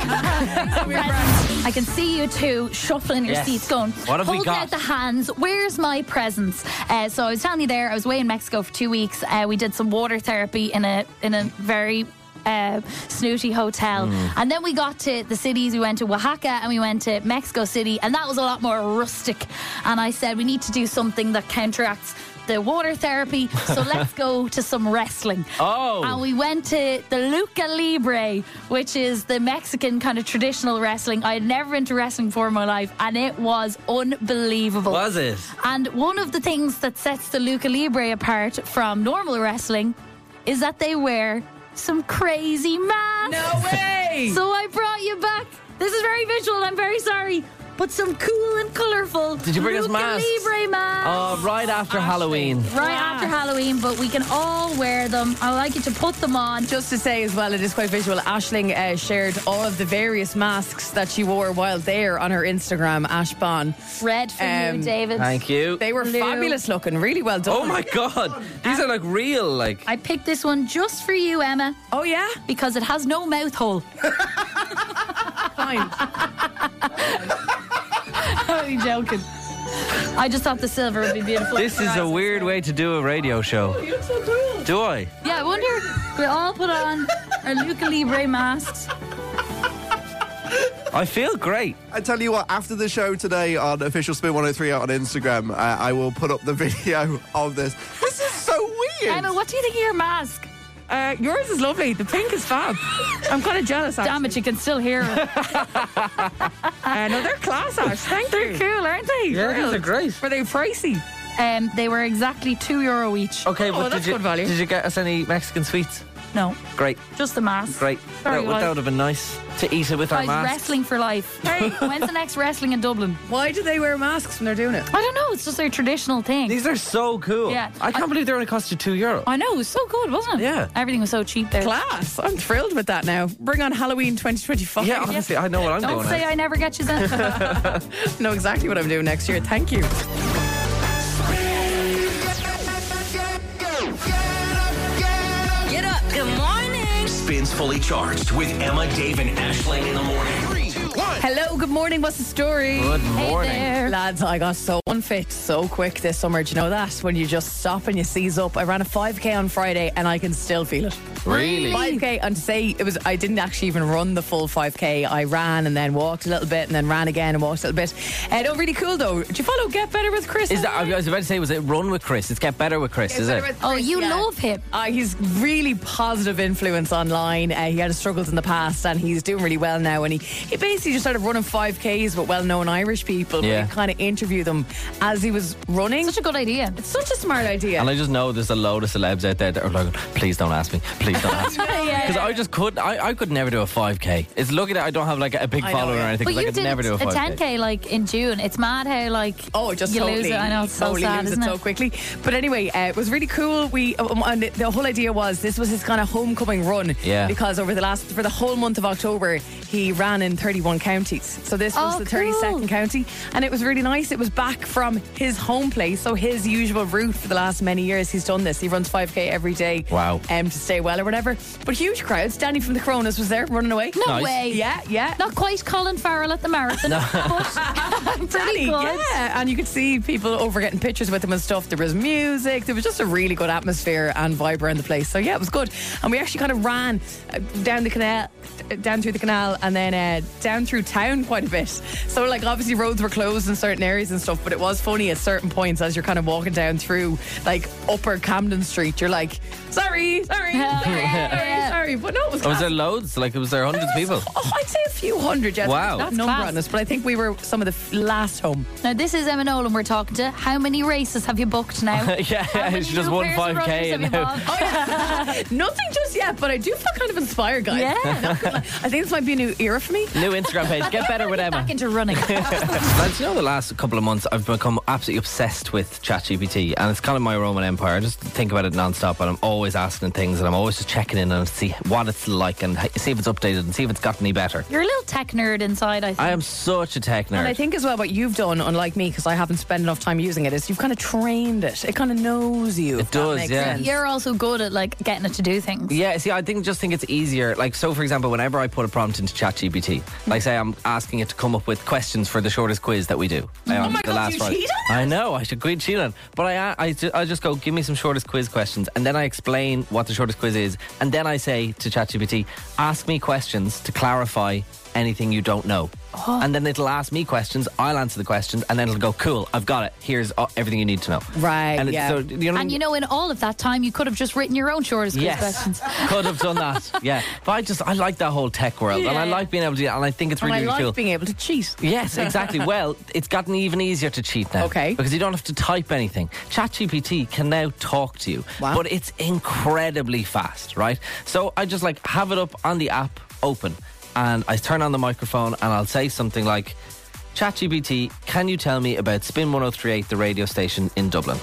D: I can see you two shuffling your
F: Yes.
D: seats going,
F: What have we
D: holding
F: got?
D: out the hands, where's my presents? So I was telling you there, I was away in Mexico for 2 weeks. We did some water therapy in a very snooty hotel. And then we got to the cities. We went to Oaxaca and we went to Mexico City, and that was a lot more rustic. And I said, we need to do something that counteracts the water therapy, so let's go to some wrestling.
F: Oh.
D: And we went to the Lucha Libre, which is the Mexican kind of traditional wrestling. I had never been to wrestling before in my life, and it was unbelievable.
F: Was it?
D: And one of the things that sets the Lucha Libre apart from normal wrestling is that they wear some crazy masks.
C: No way!
D: So I brought you back. This is very visual, I'm very sorry. But some cool and colourful
F: Did you bring us
D: Lucha
F: masks?
D: Libre masks.
F: Oh, right after Halloween.
D: Right after Halloween, but we can all wear them. I like you to put them on.
C: Just to say as well, it is quite visual. Aisling shared all of the various masks that she wore while there on her Instagram, Ashbon.
D: Red for you, David.
F: Thank you.
C: They were
D: Blue.
C: fabulous looking, really well done.
F: Oh my God. These are like real, like.
D: I picked this one just for you, Emma,
C: Oh yeah?
D: because it has no mouth hole.
C: Fine.
D: I'm only joking. I just thought the silver would be beautiful.
F: This is a weird way to do a radio show.
C: You look so cool.
F: Do I?
D: Yeah, I wonder, we all put on our Lucha Libre masks.
F: I feel great.
K: I tell you what, after the show today on Official Spin 103 on Instagram, I will put up the video of this. This is so weird.
D: Emma, what do you think of your mask?
C: Yours is lovely. The pink is fab. I'm kind of jealous, actually.
D: Damn it, you can still hear it.
C: No, they're class, Ash. Thank
D: They're
C: you.
D: cool, aren't they?
F: Yeah, these are great.
C: Were they pricey?
D: They were exactly €2 each.
F: Okay, but
C: that's
F: did you,
C: good value.
F: did you get us any Mexican sweets?
D: No,
F: Great,
D: just the mask.
F: great.
D: Very
F: That
D: well.
F: would have been nice to eat it with our
D: Guys,
F: masks.
D: wrestling for life. Hey, when's the next wrestling in Dublin?
C: Why do they wear masks when they're doing it?
D: I don't know. It's just their traditional thing.
F: These are so cool.
D: Yeah.
F: I can't believe they only cost you €2.
D: I know. It was so good, wasn't it?
F: Yeah.
D: Everything was so cheap there.
C: Class. I'm thrilled with that now. Bring on Halloween 2025.
F: Yeah, honestly, I know what I'm
D: Don't
F: going
D: say
F: at.
D: I never get you that.
C: Know exactly what I'm doing next year. Thank you.
B: Get up. Good morning.
A: Spins Fully Charged with Emma, Dave, and Ashling in the morning.
E: 3, 2, 1.
C: Hello, good morning. What's the story?
F: Good
D: Hey
F: morning.
D: there.
C: Lads, I got so unfit so quick this summer. Do you know that? When you just stop and you seize up. I ran a 5K on Friday and I can still feel it.
F: Really?
C: 5K, and to say it was, I didn't actually even run the full 5K. I ran and then walked a little bit and then ran again and walked a little bit. No, really cool though. Do you follow Get Better with Chris?
F: Is that, I was about to say, was it Run with Chris? It's Get Better with Chris, is it?
D: Oh, you love him.
C: He's really positive influence online. He had his struggles in the past and he's doing really well now. And he basically just started running 5Ks with well-known Irish people.
F: Yeah.
C: But he kind of interview them as he was running.
D: Such a good idea.
C: It's such a smart idea.
F: And I just know there's a load of celebs out there that are like, please don't ask me. Please don't ask me. Because I just I could never do a 5K. It's lucky that I don't have like a big
C: I know,
F: following
C: yeah.
F: or anything.
D: But
F: 'cause I
D: you
F: could
D: did
F: never do a 5K.
D: 10K like in June. It's mad how like
C: Just
D: you
C: totally,
D: lose it. I know it's so
C: totally
D: sad,
C: lose
D: isn't
C: it so
D: it?
C: quickly. But anyway, it was really cool. And the whole idea was this was his kind of homecoming run.
F: Yeah.
C: Because for the whole month of October, he ran in 31 counties. So this was the 32nd county, and it was really nice. It was back from his home place, so his usual route for the last many years. He's done this. He runs 5K every day.
F: Wow.
C: To stay well or whatever. But huge crowds. Danny from the Coronas was there running away.
D: No
F: Nice.
D: way.
C: Yeah.
D: Not quite Colin Farrell at the marathon, but pretty good.
C: Yeah, and you could see people over getting pictures with him and stuff. There was music. There was just a really good atmosphere and vibe around the place. So yeah, it was good. And we actually kind of ran down through the canal, and then down through town quite a bit. So like obviously roads were closed in certain areas and stuff, but it was funny at certain points as you're kind of walking down through like Upper Camden Street. You're like, sorry. But no, it was.
F: Was
C: class.
F: there loads? Like, was there hundreds of people?
C: Oh, I'd say a few hundred. Yeah,
F: Wow.
C: That's number
D: class.
C: on us, but I think we were some of the last home.
D: Now this is Emma Nolan we're talking to. How many races have you booked now?
F: Yeah,
D: How many
F: she just
D: new
F: won
D: pairs of
F: 5K
D: runners have
F: and
D: you
F: now-
D: bought?
C: Nothing just yet, but I do feel kind of inspired, guys.
D: Yeah.
C: Not I think this might be a new era for me.
F: New Instagram page. Get better with Emma.
D: Back into running.
F: Lads, you know, the last couple of months I've become absolutely obsessed with ChatGPT, and it's kind of my Roman empire. I just think about it non-stop, and I'm always asking things, and I'm always just checking in and see what it's like and see if it's updated and see if it's got any better.
D: You're a little tech nerd inside, I think.
F: I am such a tech nerd.
C: And I think as well what you've done, unlike me, because I haven't spent enough time using it, is you've kind of trained it. It kind of knows you.
F: It does, yeah.
C: Sense.
D: You're also good at like getting it to do things.
F: Yeah, see, I just think it's easier. Like, so for example, whenever I put a prompt into ChatGPT, like say I'm asking it to come up with questions for the shortest quiz that we do.
C: Oh my God, you
F: Friday.
C: cheat on it?
F: I know, I should quit cheating on it. But I just go, give me some shortest quiz questions, and then I explain what the shortest quiz is, and then I say to ChatGPT, ask me questions to clarify anything you don't know. And then it'll ask me questions, I'll answer the questions, and then it'll go, cool, I've got it, here's everything you need to know.
C: Right,
F: and
C: yeah.
F: So, you know,
D: And you know, in all of that time, you could have just written your own shortest quiz questions.
F: Could have done that, yeah. But I like that whole tech world, and I like being able to, and I think it's really,
C: I like
F: really cool.
C: being able to cheat.
F: Yes, exactly. Well, it's gotten even easier to cheat now.
C: Okay.
F: Because you don't have to type anything. ChatGPT can now talk to you.
C: Wow.
F: But it's incredibly fast, right? So I just like have it up on the app, open, and I turn on the microphone and I'll say something like, ChatGPT, can you tell me about Spin 1038, the radio station in Dublin?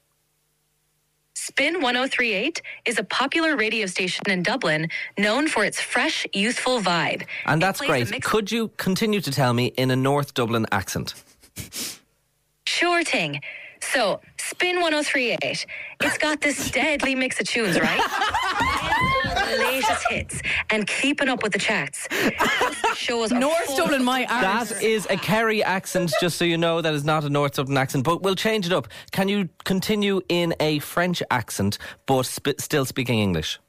L: Spin 1038 is a popular radio station in Dublin known for its fresh, youthful vibe.
F: And that's great. Could you continue to tell me in a North Dublin accent?
L: Sure thing. So, Spin 1038, it's got this deadly mix of tunes, right? The latest hits and keeping up with the charts. The shows are
C: North Dublin, my arse.
F: That is a Kerry accent, just so you know. That is not a North Dublin accent, but we'll change it up. Can you continue in a French accent, but still speaking English?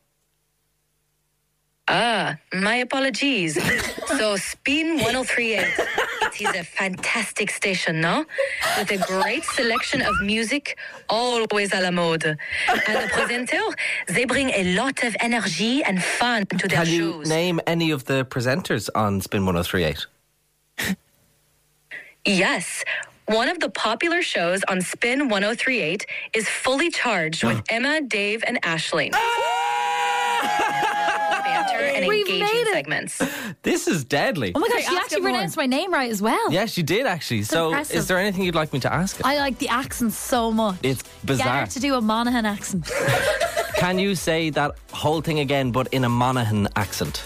L: My apologies. So, Spin 1038, it is a fantastic station, no? With a great selection of music, always à la mode. And the presenters, they bring a lot of energy and fun to their
F: Can you
L: shows.
F: name any of the presenters on Spin 1038?
L: Yes. One of the popular shows on Spin 1038 is Fully Charged with Emma, Dave, and Aisling. Banter and
D: We've
L: engaging
D: made it.
L: segments.
F: This is deadly.
D: Oh my gosh,
C: Okay,
D: you
C: ask
D: actually
C: it more.
D: pronounced my name right as well.
F: Yes, you did actually. So,
D: impressive.
F: is there anything you'd like me to ask it?
D: I like the accent so much.
F: It's
D: Get
F: bizarre.
D: her to do a Monaghan accent.
F: Can you say that whole thing again, but in a Monaghan accent?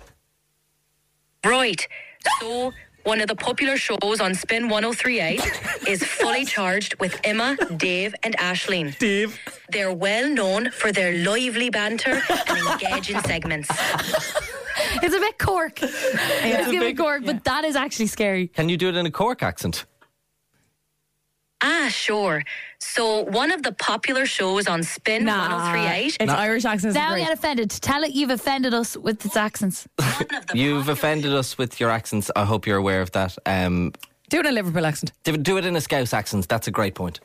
L: Right. So, one of the popular shows on Spin 1038 is Fully Charged with Emma, Dave, and Aisling.
F: Dave.
L: They're well known for their lively banter and engaging segments.
D: It's a bit Cork. It's giving
F: bit-
D: Cork, but that is actually scary.
F: Can you do it in a Cork accent?
L: Sure. So, one of the popular shows on Spin 1038
C: It's Irish accents.
D: Now I
C: Great.
D: get offended. Tell it you've offended us with its accents.
F: You've offended us with your accents. I hope you're aware of that.
C: Do it in a Liverpool accent.
F: Do it in a Scouse accent. That's a great point.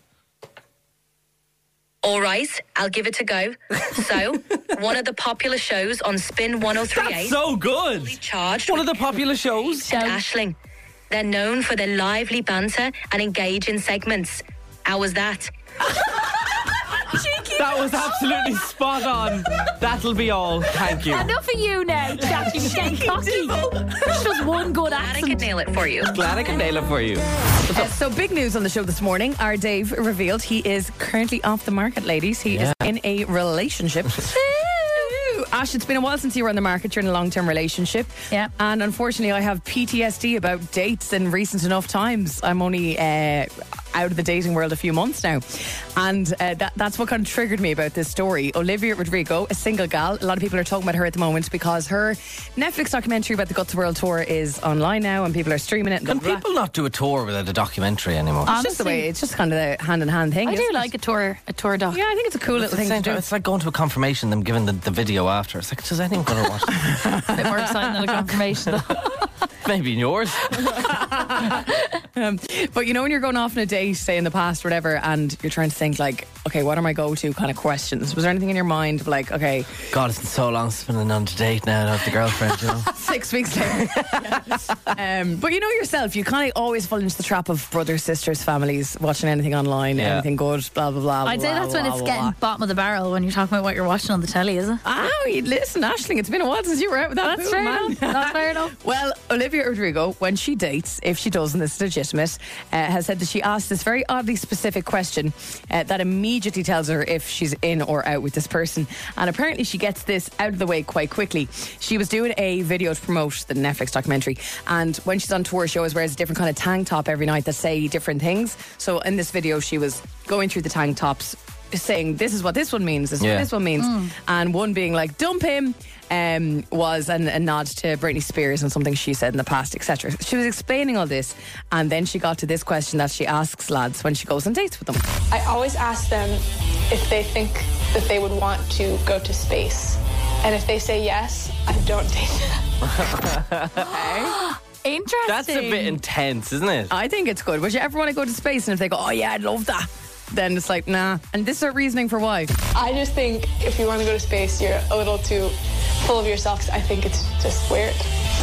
L: All right, I'll give it a go. So, one of the popular shows on Spin 1038
F: That's so good.
L: Charged
F: One of the popular shows.
L: and Aisling. They're known for their lively banter and engaging segments. How was that?
F: That was absolutely spot on. That'll be all. Thank you.
D: Enough of you now, Jackie. You're getting cocky. There's just one good
L: Glad I could
D: accent.
L: nail it for you.
F: Glad I could nail it for you.
C: So big news on the show this morning. Our Dave revealed he is currently off the market, ladies. He is in a relationship. Ash, it's been a while since you were on the market. You're in a long-term relationship.
D: Yeah.
C: And unfortunately, I have PTSD about dates in recent enough times. I'm only out of the dating world a few months now. And that's what kind of triggered me about this story. Olivia Rodrigo, a single gal. A lot of people are talking about her at the moment because her Netflix documentary about the Guts World Tour is online now and people are streaming it.
F: Can people not do a tour without a documentary anymore?
C: It's just the way, it's just kind of the hand-in-hand thing.
D: I do
C: isn't it?
D: like a tour doc.
C: Yeah, I think it's a cool little thing to do.
F: It's like going to a confirmation, them giving the video after. It's like, does anyone going to watch it?
D: A bit more exciting than a confirmation.
F: Maybe in yours.
C: But you know when you're going off on a date, say in the past, whatever, and you're trying to think like, okay, what are my go-to kind of questions? Was there anything in your mind of like, okay,
F: God, it's been so long since I've been on a date now. I have the girlfriend, you know.
C: 6 weeks later. But you know yourself, you kind of always fall into the trap of brothers, sisters, families, watching anything online,
F: Yeah.
C: anything good, blah, blah, blah.
D: I'd say
C: blah,
D: that's when
C: blah,
D: it's
C: blah,
D: getting
C: blah.
D: bottom of the barrel when you're talking about what you're watching on the telly, is it?
C: Listen, Aisling, it's been a while since you were out with that
D: That's
C: pool,
D: fair
C: man.
D: enough. That's fair enough.
C: Well, Olivia Rodrigo, when she dates, if she does, and this is legitimate, has said that she asked this very oddly specific question that immediately tells her if she's in or out with this person. And apparently she gets this out of the way quite quickly. She was doing a video to promote the Netflix documentary, and when she's on tour, she always wears a different kind of tank top every night that say different things. So in this video, she was going through the tank tops saying, this is what this one means, this is what this one means. And one being like, dump him, was a nod to Britney Spears and something she said in the past, etc. She was explaining all this, and then she got to this question that she asks lads when she goes on dates with them.
M: I always ask them if they think that they would want to go to space. And if they say yes, I don't date them.
D: Interesting.
F: That's a bit intense, isn't it?
C: I think it's good. Would you ever want to go to space? And if they go, oh yeah, I'd love that, then it's like, nah. And this is her reasoning for why.
M: I just think if you want to go to space, you're a little too full of yourself. 'Cause I think it's just weird.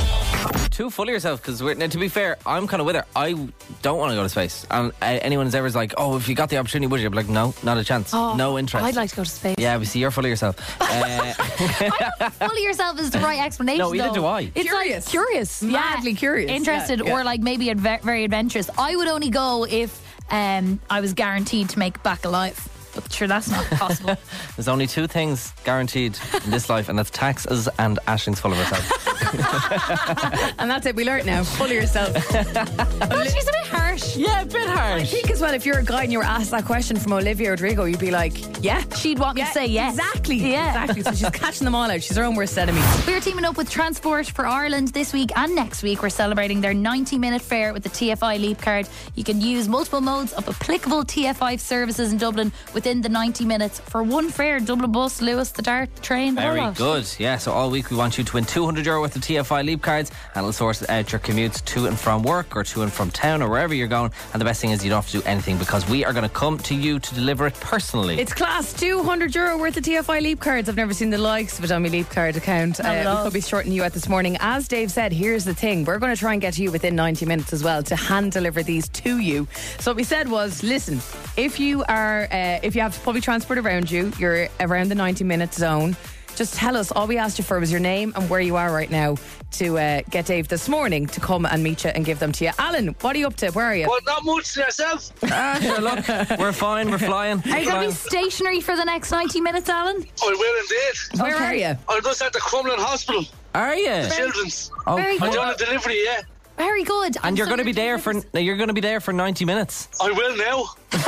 F: Too full of yourself, because now, to be fair, I'm kind of with her. I don't want to go to space. And anyone who's ever like, oh, if you got the opportunity, would you? I'd be like, no, not a chance. No interest.
D: I'd like to go to space.
F: Yeah, we see you're full of yourself.
D: I don't full of yourself is the right explanation.
F: No, either
D: though.
F: do I.
D: It's
C: Curious.
D: like curious,
C: Madly curious.
D: interested,
C: Yeah.
D: or like maybe very adventurous. I would only go if I was guaranteed to make it back alive. But sure, that's not possible.
F: There's only two things guaranteed in this life, and that's taxes and Aisling's full of herself.
C: And that's it, we learnt now. Full of yourself.
D: Oh, she's a bit harsh.
F: Yeah, a bit harsh.
C: I think as well, if you're a guy and you were asked that question from Olivia Rodrigo, you'd be like, yeah.
D: She'd want me to say yes.
C: Exactly.
D: Yeah.
C: Exactly. So she's catching them all out. She's her own worst enemy.
D: We're teaming up with Transport for Ireland this week and next week. We're celebrating their 90-minute fare with the TFI Leap card. You can use multiple modes of applicable TFI services in Dublin within the 90 minutes for one fare. Dublin bus, Lewis, the Dart, the train, the
F: Very
D: whole lot.
F: good. Yeah, so all week we want you to win €200 worth of TFI Leap cards, and it'll sort out your commutes to and from work or to and from town or wherever you're going. And the best thing is you don't have to do anything, because we are going to come to you to deliver it personally.
C: It's class. €200 worth of TFI Leap cards. I've never seen the likes of it on my Leap card account. We could be shorting you out this morning. As Dave said, here's the thing. We're going to try and get to you within 90 minutes as well to hand deliver these to you. So what we said was, listen, if you have public transport around you, you're around the 90-minute zone, just tell us. All we asked you for was your name and where you are right now to get Dave this morning to come and meet you and give them to you. Alan, what are you up to? Where are you?
N: Well, not much to yourself.
F: Sure, look, we're fine, we're flying.
D: Are you going to be stationary for the next 90 minutes, Alan?
N: I will indeed.
C: Where are you?
N: I'm just at the Crumlin Hospital.
F: Are you?
N: Children's.
F: Oh,
D: Very
N: I'm
D: good.
N: doing a delivery, yeah.
D: Very good.
F: And you're going to be there for 90 minutes.
N: I will now.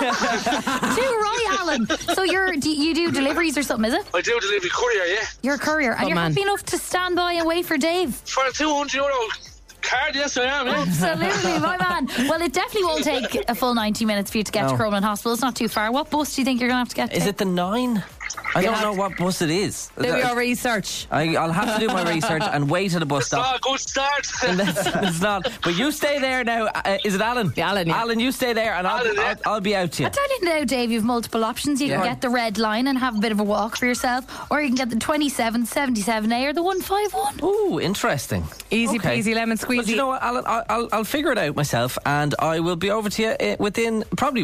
D: Too right, Alan. So you do deliveries or something, is it?
N: I do delivery courier, yeah.
D: You're a courier, and
C: Good
D: you're
C: man.
D: happy enough to stand by and wait for Dave.
N: For a €200 card, yes I am, yeah.
D: Absolutely, my man. Well, it definitely won't take a full 90 minutes for you to get to
F: No.
D: Crumlin Hospital. It's not too far. What bus do you think you're going to have to get to?
F: Is it the 9? I don't know what bus it is.
C: Do your research.
F: I'll have to do my research and wait at a bus
N: It's not
F: stop.
N: a good start.
F: It's not. But you stay there now. Is it Alan?
C: Yeah, Alan, yeah.
F: Alan, you stay there, and
N: Alan, yeah.
F: I'll be out to you.
D: I tell you now, Dave, you have multiple options. You can
F: Yeah.
D: get the red line and have a bit of a walk for yourself, or you can get the 27, 77A or the 151.
F: Ooh, interesting.
C: Easy
F: Okay.
C: peasy lemon
F: But you
C: squeezy.
F: know what, Alan? I'll figure it out myself, and I will be over to you within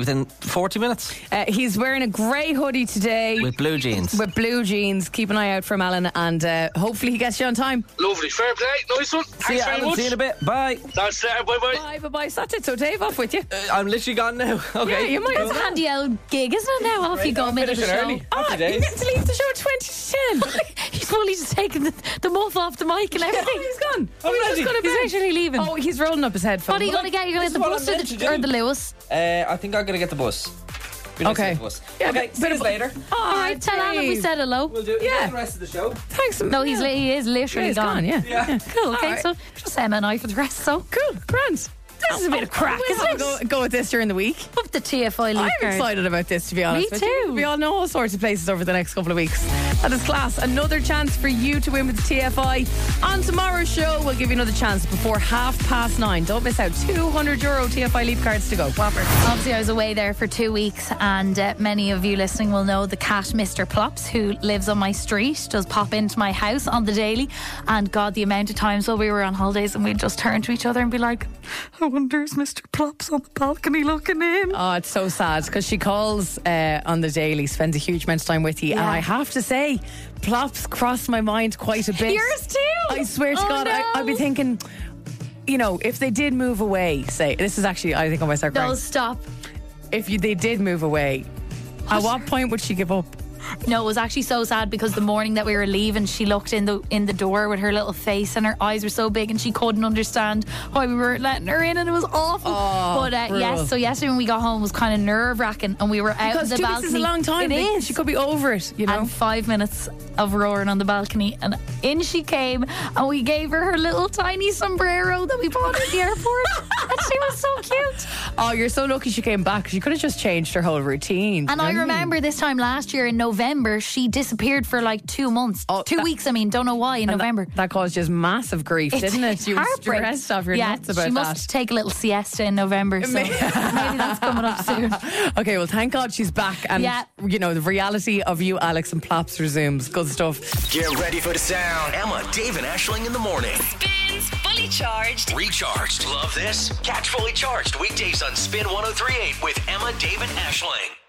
F: 40 minutes
C: He's wearing a grey hoodie today.
F: with blue jeans.
C: With blue jeans. Keep an eye out for Alan, and hopefully he gets you on time.
N: Lovely, fair play, nice one.
F: See
N: Thanks
F: you,
N: very
F: Alan.
N: much.
F: See you in a bit. Bye.
N: That's it, bye-bye.
C: Bye, bye-bye. So that's it. So Dave, off with you.
F: I'm literally gone now. Okay.
C: Yeah, you might as
D: It's a
C: well.
D: handy old gig, isn't it now? Off you go, middle of the
F: finishing
D: show.
F: early.
C: Ah,
F: Happy
C: you
F: days.
C: get to leave the show at 20 to 10.
D: He's fully just taking the muff off the mic and everything.
C: Oh, he's gone.
F: Already?
C: He's just
D: He's actually leaving.
C: Oh, he's rolling up his headphones.
D: What are you going to get? You're going to get the bus or the Lewis?
F: I think I'm going to get the bus. Be nice to
C: Okay.
F: get the bus.
C: Yeah,
F: Okay,
C: but-
F: see you later.
D: All right, tell Alan we said hello.
F: We'll do
C: Yeah.
F: the rest of the show.
C: Thanks.
D: No, he is literally
C: He's
D: gone.
C: gone, yeah.
D: Cool, okay,
C: All right.
D: so just say him and I for the rest, so.
C: Cool. Grand. This is a bit of crack. Go with this during the week.
D: Up the TFI leaf
C: I'm
D: card.
C: excited about this, to be honest.
D: Me
C: with you.
D: too.
C: We all know all sorts of places over the next couple of weeks. That is class. Another chance for you to win with the TFI. On tomorrow's show, we'll give you another chance before 9:30. Don't miss out. €200 TFI leaf cards to go. Whopper.
D: Obviously, I was away there for 2 weeks, and many of you listening will know the cat, Mr. Plops, who lives on my street, does pop into my house on the daily. And God, the amount of times while we were on holidays and we'd just turn to each other and be like, I wonder is Mr. Plops on the balcony looking in?
C: Oh, it's so sad because she calls on the daily, spends a huge amount of time with you, and I have to say, Plops crossed my mind quite a bit.
D: Yours too.
C: I swear to God,
D: no.
C: I'd be thinking, you know, if they did move away, say, this is actually, I think I might start crying.
D: No, stop.
C: If they did move away, at what point would she give up?
D: No, it was actually so sad because the morning that we were leaving, she looked in the door with her little face and her eyes were so big and she couldn't understand why we weren't letting her in, and it was awful. But yes, so yesterday when we got home was kind of nerve wracking, and we were out
C: Because
D: on the
C: 2
D: balcony.
C: weeks is a long time.
D: It is.
C: She could be over it, you know.
D: And 5 minutes of roaring on the balcony, and in she came, and we gave her little tiny sombrero that we bought at the airport, and she was so cute.
C: Oh, you're so lucky she came back. She could have just changed her whole routine.
D: And I remember this time last year in November, she disappeared for like 2 months. 2 weeks, I mean, don't know why in November.
C: That caused just massive grief, didn't it? You were
D: heartbreak.
C: stressed off your nuts about
D: she
C: that.
D: must take a little siesta in November, so maybe that's coming up soon.
C: Okay, well, thank God she's back, and you know, the reality of you, Alex, and Plops resumes. Good stuff.
A: Get ready for the sound. Emma, Dave, and Ashling in the morning.
B: Spins Fully Charged.
A: Recharged. Love this? Catch Fully Charged weekdays on Spin 103.8 with Emma, Dave, and Ashling.